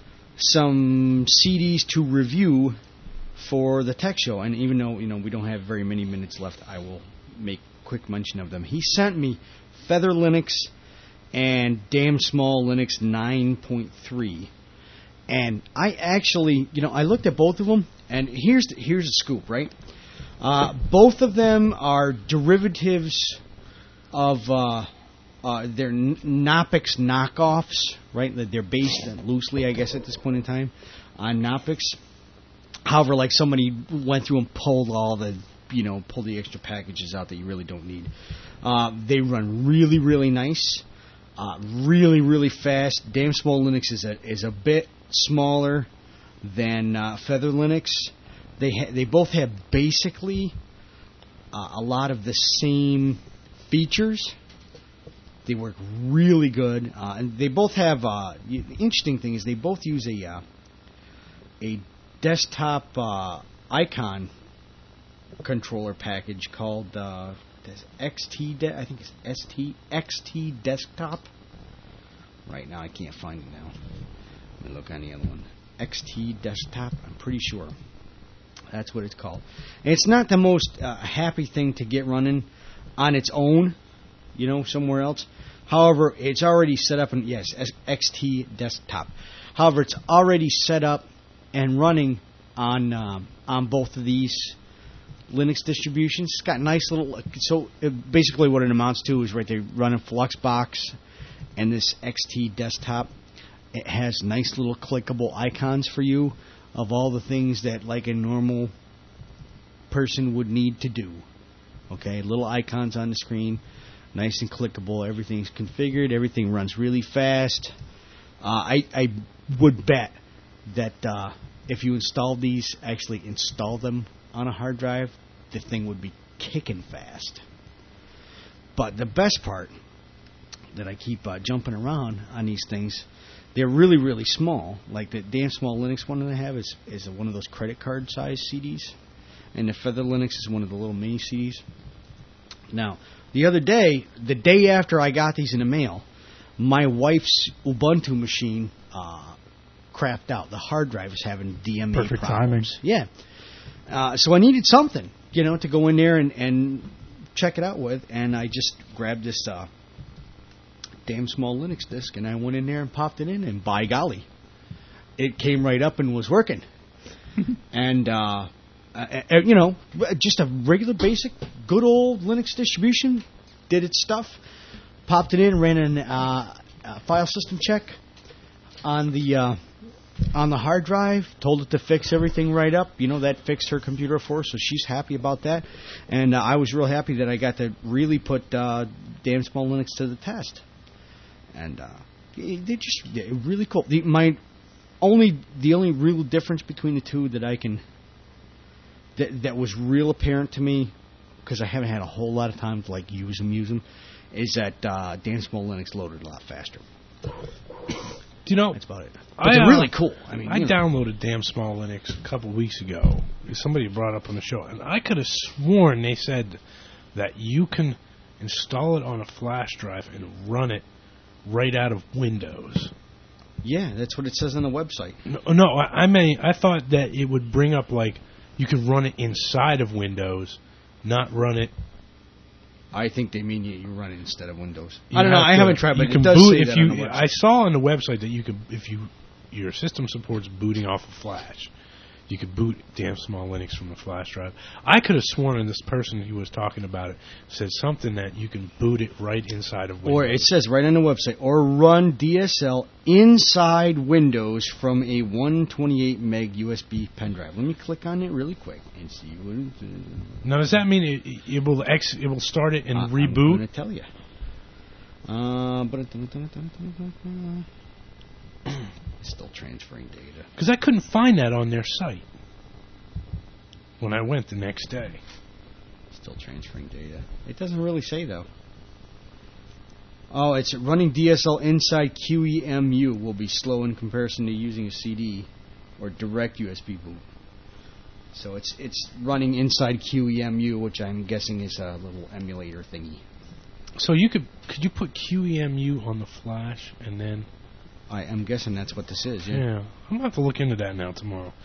some C Ds to review for the tech show, and even though you know we don't have very many minutes left, I will make quick mention of them. He sent me Feather Linux and Damn Small Linux nine point three. And I actually, you know, I looked at both of them, and here's the, here's the scoop, right? Uh, both of them are derivatives of uh, uh, they're N- Knoppix knockoffs, right? That they're based loosely, I guess, at this point in time, on Knoppix. However, like somebody went through and pulled all the, you know, pulled the extra packages out that you really don't need. Uh, they run really, really nice, uh, really, really fast. Damn Small Linux is a is a bit smaller than uh, Feather Linux. They ha- they both have basically uh, a lot of the same features. They work really good, uh, and they both have. Uh, the interesting thing is they both use a uh, a desktop uh, icon controller package called uh, X T. De- I think it's S T X T Desktop. Right now, I can't find it now. Let me look on the other one. X T Desktop. I'm pretty sure that's what it's called. And it's not the most uh, happy thing to get running on its own, you know, somewhere else. However, it's already set up, and yes, X T Desktop. However, it's already set up and running on um, on both of these Linux distributions. It's got nice little. So uh, basically, what it amounts to is right there running Fluxbox and this X T Desktop. It has nice little clickable icons for you of all the things that like a normal person would need to do. Okay, little icons on the screen, nice and clickable. Everything's configured. Everything runs really fast. Uh, I I would bet that uh, if you installed these, actually install them on a hard drive, the thing would be kicking fast. But the best part that I keep uh, jumping around on these things, they're really, really small. Like the Damn Small Linux one that I have is, is one of those credit card size C Ds. And the Feather Linux is one of the little mini C Ds. Now, the other day, the day after I got these in the mail, my wife's Ubuntu machine uh, crapped out. The hard drive was having D M A
Perfect
problems. Yeah. Uh, so I needed something, you know, to go in there and, and check it out with, and I just grabbed this uh, damn small Linux disk, and I went in there and popped it in, and by golly, it came right up and was working. and, uh, uh, you know, just a regular, basic, good old Linux distribution, did its stuff, popped it in, ran an, uh, a file system check on the... Uh, on the hard drive, told it to fix everything right up. You know, that fixed her computer for her, so she's happy about that. And uh, I was real happy that I got to really put uh, damn small Linux to the test. And uh, they just they're really cool. The, my only the only real difference between the two that I can that that was real apparent to me, because I haven't had a whole lot of time to like use them, use them, is that uh, damn small Linux loaded a lot faster.
Do you know?
That's about it. But
I,
they're
uh,
really cool. I mean,
I
you know.
downloaded Damn Small Linux a couple weeks ago. Somebody brought it up on the show, and I could have sworn they said that you can install it on a flash drive and run it right out of Windows.
Yeah, that's what it says on the website.
No, no I, I mean, I thought that it would bring up like you could run it inside of Windows, not run it.
I think they mean you, you run it instead of Windows.
You
I don't know.
have
I
to-
haven't tried,
you
but
can
it does
boot
say
if
that
you.
on the website.
I saw on the website that you could, if you your system supports booting off a flash, you could boot Damn Small Linux from a flash drive. I could have sworn this person who was talking about it said something that you can boot it right inside of Windows.
Or it says right on the website, or run D S L inside Windows from a one twenty-eight meg U S B pen drive. Let me click on it really quick and see what it is.
Now, does that mean it, it will ex, it will start it and
Uh,
reboot?
I'm going to tell you. Uh, but it's still transferring data.
Because I couldn't find that on their site when I went the next day.
Still transferring data. It doesn't really say, though. Oh, it's running D S L inside Q E M U will be slow in comparison to using a C D or direct U S B boot. So it's it's running inside Q E M U, which I'm guessing is a little emulator thingy.
So you could could you put Q E M U on the flash and then?
I am guessing that's what this is. Yeah,
Yeah, I'm gonna have to look into that now tomorrow.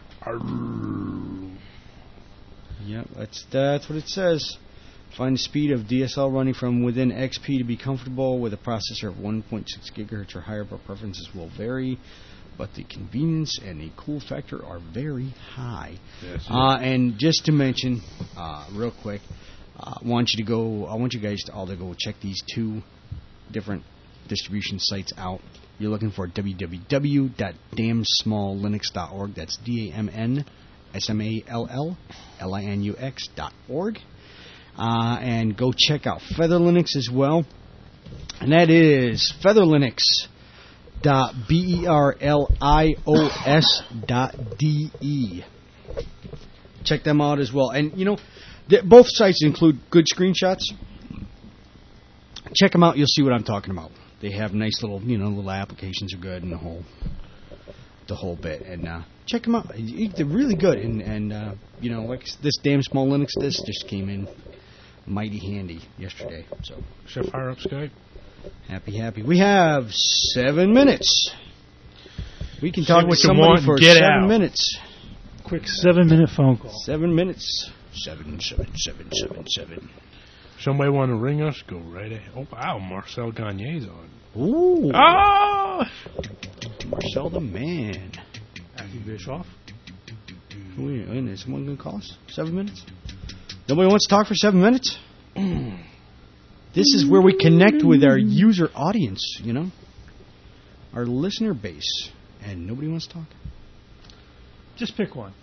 Yep, that's that's what it says. Find the speed of D S L running from within X P to be comfortable with a processor of one point six gigahertz or higher, but preferences will vary. But the convenience and the cool factor are very high.
Yes,
uh, and just to mention, uh, real quick, uh, I want you to go. I want you guys to all to go check these two different distribution sites out. You're looking for w w w dot damn small linux dot org. That's D A M N S M A L L L I N U X dot org. Uh, and go check out Feather Linux as well. And that is featherlinux dot B E R L I O S dot D E. Check them out as well. And, you know, both sites include good screenshots. Check them out. You'll see what I'm talking about. They have nice little, you know, little applications are good and the whole, the whole bit. And uh, check them out. They're really good. And, and uh, you know, like this damn small Linux disk just came in mighty handy yesterday. So,
should I fire up Skype?
Happy, happy. We have seven minutes. We can
Say
talk
what
with
you
somebody
want and
for
get
seven
out.
minutes.
Quick seven-minute phone call.
Seven minutes. Seven, seven, seven, seven, seven.
Somebody want to ring us? Go right ahead. Oh, wow, Marcel Gagne's on.
Ooh.
Oh!
Marcel the man.
Matthew Bischoff.
Wait, wait, is someone going to call us? Seven minutes? Nobody wants to talk for seven minutes? This is where we connect with our user audience, you know? Our listener base. And nobody wants to talk?
Just pick one.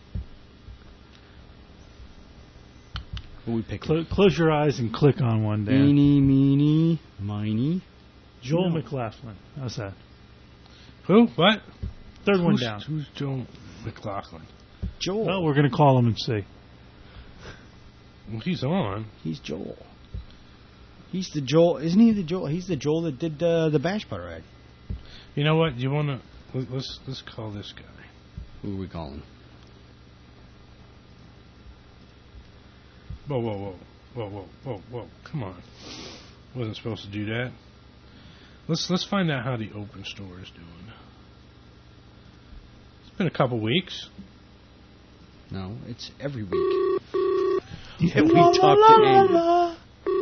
What we pick?
Cl- close your eyes and click on one, Dan.
Eeny, meeny, miny.
Joel
No.
McLaughlin. How's that?
Who? What?
Third one
who's,
down.
Who's Joel McLaughlin?
Joel.
Well, we're going to call him and see.
Well, he's on.
He's Joel. He's the Joel. Isn't he the Joel? He's the Joel that did uh, the Bash Butter ad.
You know what? You want to... Let's, let's call this guy.
Who are we calling?
Whoa, whoa, whoa. Whoa, whoa, whoa, whoa! Come on, wasn't supposed to do that. Let's let's find out how the open store is doing. It's been a couple weeks.
No, it's every week. Yeah, we talk to Andy.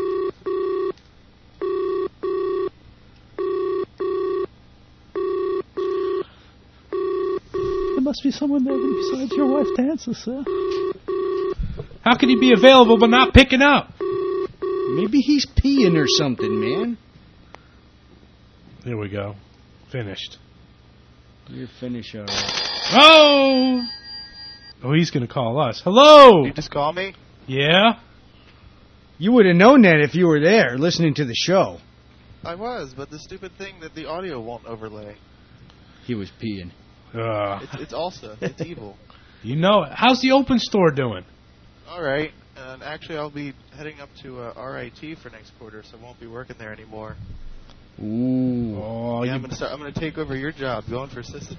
There must be someone there besides your wife to answer, sir.
How can he be available but not picking up?
Maybe he's peeing or something, man.
There we go. Finished.
You're finished, all right.
Oh! Oh, he's going to call us. Hello!
Did you just call me?
Yeah?
You would have known that if you were there listening to the show.
I was, but the stupid thing that the audio won't overlay.
He was peeing.
Uh,
It's, it's also, it's evil.
You know it. How's the open store doing?
All right, and actually I'll be heading up to uh, R I T for next quarter, so I won't be working there anymore.
Ooh.
Oh,
yeah,
you...
I'm gonna start. I'm gonna take over your job, going for assistant.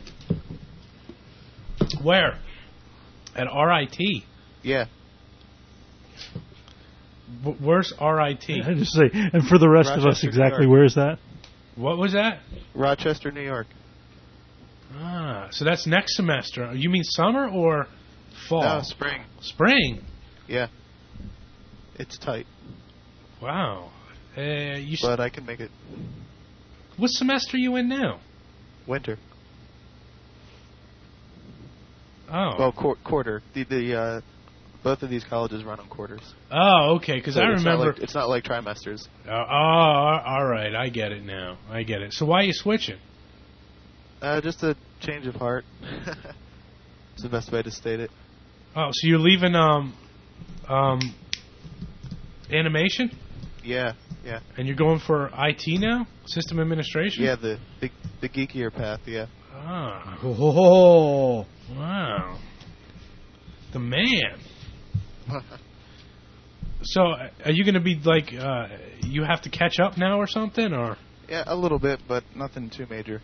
Where? At R I T?
Yeah.
W- where's R I T?
I just say, and for the rest
Rochester,
of us, exactly
New
where is that?
What was that?
Rochester, New York.
Ah, so that's next semester. You mean summer or fall?
No, spring.
Spring?
Yeah. It's tight.
Wow. Uh, you
but I can make it.
What semester are you in now?
Winter.
Oh.
Well, qu- quarter. The the uh, both of these colleges run on quarters.
Oh, okay. Because
so
I
it's
remember
not like, it's not like trimesters.
Uh, oh, all right. I get it now. I get it. So why are you switching?
Uh, just a change of heart. It's the best way to state it.
Oh, so you're leaving um, um, animation?
Yeah, yeah.
And you're going for I T now? System administration?
Yeah, the the, the geekier path, yeah.
Ah.
Oh.
Wow. The man. So, uh, are you going to be like, uh, you have to catch up now or something, or?
Yeah, a little bit, but nothing too major.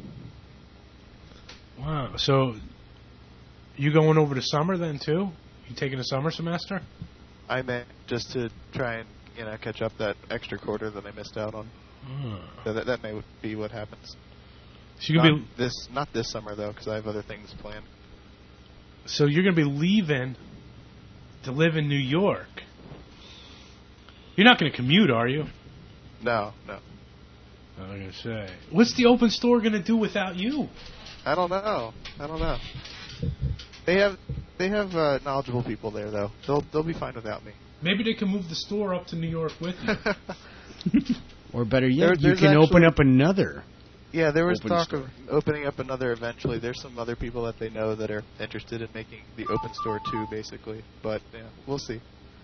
Wow. So, you going over to summer then too? You taking a summer semester?
I meant just to try and you know catch up that extra quarter that I missed out on.
Oh.
So that that may be what happens.
So you're gonna
not
be
this not this summer though, because I have other things planned.
So you're gonna be leaving to live in New York. You're not gonna commute, are you?
No, no.
I was gonna say. What's the open store gonna do without you?
I don't know. I don't know. They have they have uh, knowledgeable people there though. They'll they'll be fine without me.
Maybe they can move the store up to New York with you.
Or better yet,
There-
you can
actually,
open up another.
Yeah, there was
open
talk
store.
of opening up another eventually. There's some other people that they know that are interested in making the open store too, basically. But yeah, we'll see.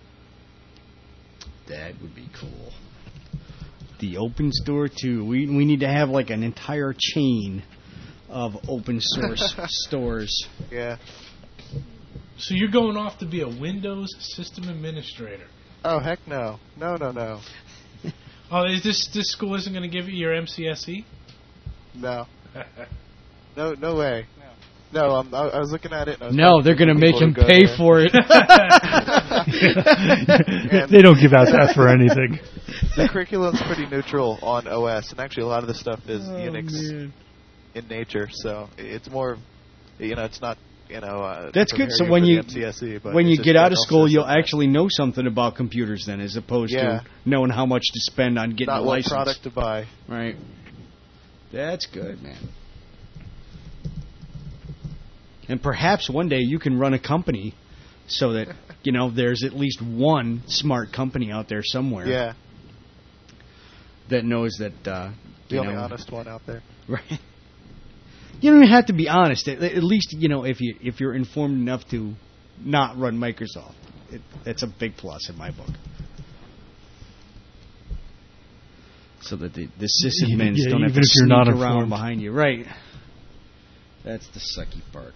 That would be cool. The open store too. We we need to have like an entire chain of open source stores.
Yeah.
So you're going off to be a Windows system administrator.
Oh heck no, no no no.
Oh, is this this school isn't going to give you your M C S E?
No. No, no way. No, um, I, I was looking at it. And I was
No,
talking
they're
to
going to
people
make him
who go
pay
there.
for it.
They don't give out that for anything.
The curriculum's pretty neutral on O S, and actually a lot of the stuff is
Oh,
Unix
man.
in nature. So it's more, you know, it's not, you know. Uh,
That's good. So
preparing
when
for
you
the M C S E, but
when
it's
you
just
get out of
general
school, you'll
system.
actually know something about computers then, as opposed
Yeah.
to knowing how much to spend on getting
not
a
what
license.
product to buy.
Right. That's good, man. And perhaps one day you can run a company so that, you know, there's at least one smart company out there somewhere
Yeah,
that knows that, uh,
the
you
only
know,
honest one out there.
right. You don't even have to be honest. At, at least, you know, if you if you're informed enough to not run Microsoft, it, that's a big plus in my book. So that the, the sysadmins
Yeah,
don't have
even
to
if you're
sneak
not
around
informed.
behind you, right? That's the sucky part.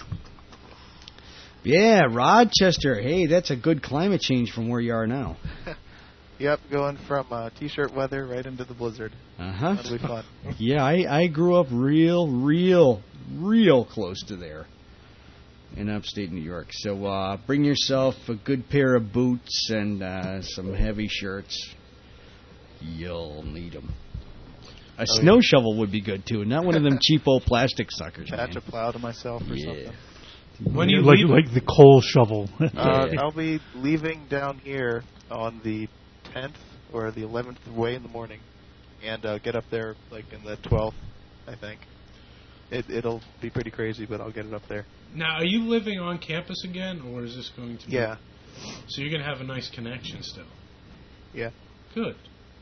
Yeah, Rochester. Hey, that's a good climate change from where you are now.
Yep, going from uh, t-shirt weather right into the blizzard.
Uh huh.
That'll be fun.
Yeah, I, I grew up real, real, real close to there. in upstate New York. So uh, bring yourself a good pair of boots and uh, some heavy shirts. You'll need them. A
Oh,
snow
yeah.
shovel would be good too, not one of them cheap old plastic suckers.
Attach
man.
a plow to myself or
Yeah.
something.
When you
like
leave-
like the coal shovel.
Uh, I'll be leaving down here on the tenth or the eleventh away in the morning, and uh, get up there like in the twelfth, I think. It, it'll be pretty crazy, but I'll get it up there.
Now, are you living on campus again, or is this going to be...
Yeah.
So you're going to have a nice connection still.
Yeah.
Good.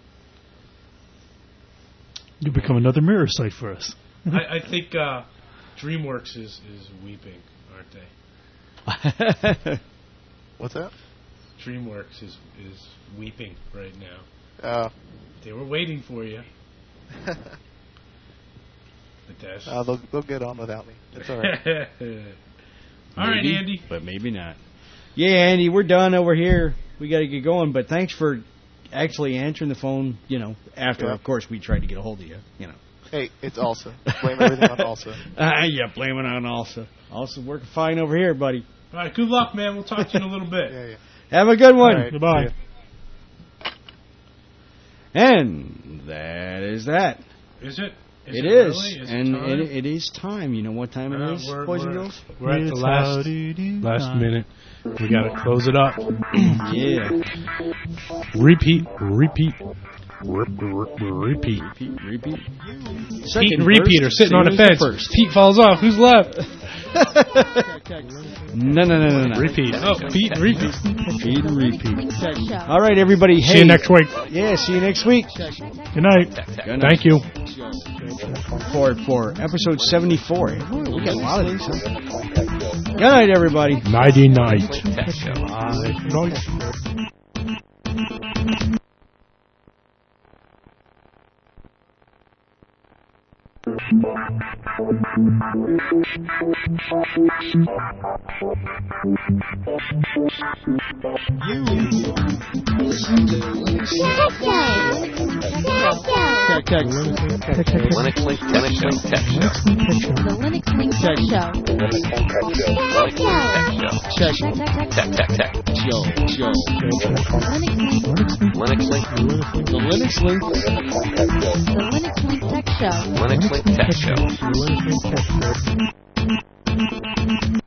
You become another mirror site for us.
I, I think uh, DreamWorks is, is weeping, aren't they?
What's that?
DreamWorks is is weeping right now.
Uh,
They were waiting for you. Hitesh.
uh, they'll, they'll get on without me. It's all right.
All right,
Maybe,
Andy.
But maybe not. Yeah, Andy, we're done over here. We got to get going, but thanks for actually answering the phone, you know, after,
Yeah.
of course, we tried to get a hold of you, you know.
Hey, it's Alsa. Blame everything on Alsa.
Uh, yeah, blame it on Alsa. Alsa's working fine over here, buddy.
All right, good luck, man. We'll talk to you in a little bit.
Yeah, yeah.
Have a good one.
All right,
Goodbye.
see ya.
And that is that.
Is it? Is
it
it
is.
really? Is it
and
time?
it, it is time. You know what time it
Uh,
is,
we're,
boys and
we're-
girls?
We're at the
It's
last
howdy do
last
time.
minute. We got to close it up.
Yeah.
Repeat, repeat, rip, rip, repeat.
Repeat, repeat.
Pete
Second
and repeat
verse,
are sitting on a
same as
fence.
the First.
Pete falls off. Who's left?
No, no, no, no, no.
Repeat. Oh, Pete and repeat.
Pete and repeat.
Link Show.
All right, everybody. Hey,
See you next week.
Yeah, see you next week.
Good night.
Good night.
Thank you.
For for episode seventy-four. Ooh, we got a lot of these. Huh? Good night, everybody.
Nighty night.
Linux Link Tech Show. Tech Show.
The Linux Link Tech Show.
Linux Link Tech Show. Linux Link Tech Show.
Tech, tech, tech.
Tech Tech Tech.
Show, show.
Linux Link.
Linux Link.
The Linux Link.
The Linux Link Tech Show.
Linux Link Tech Show.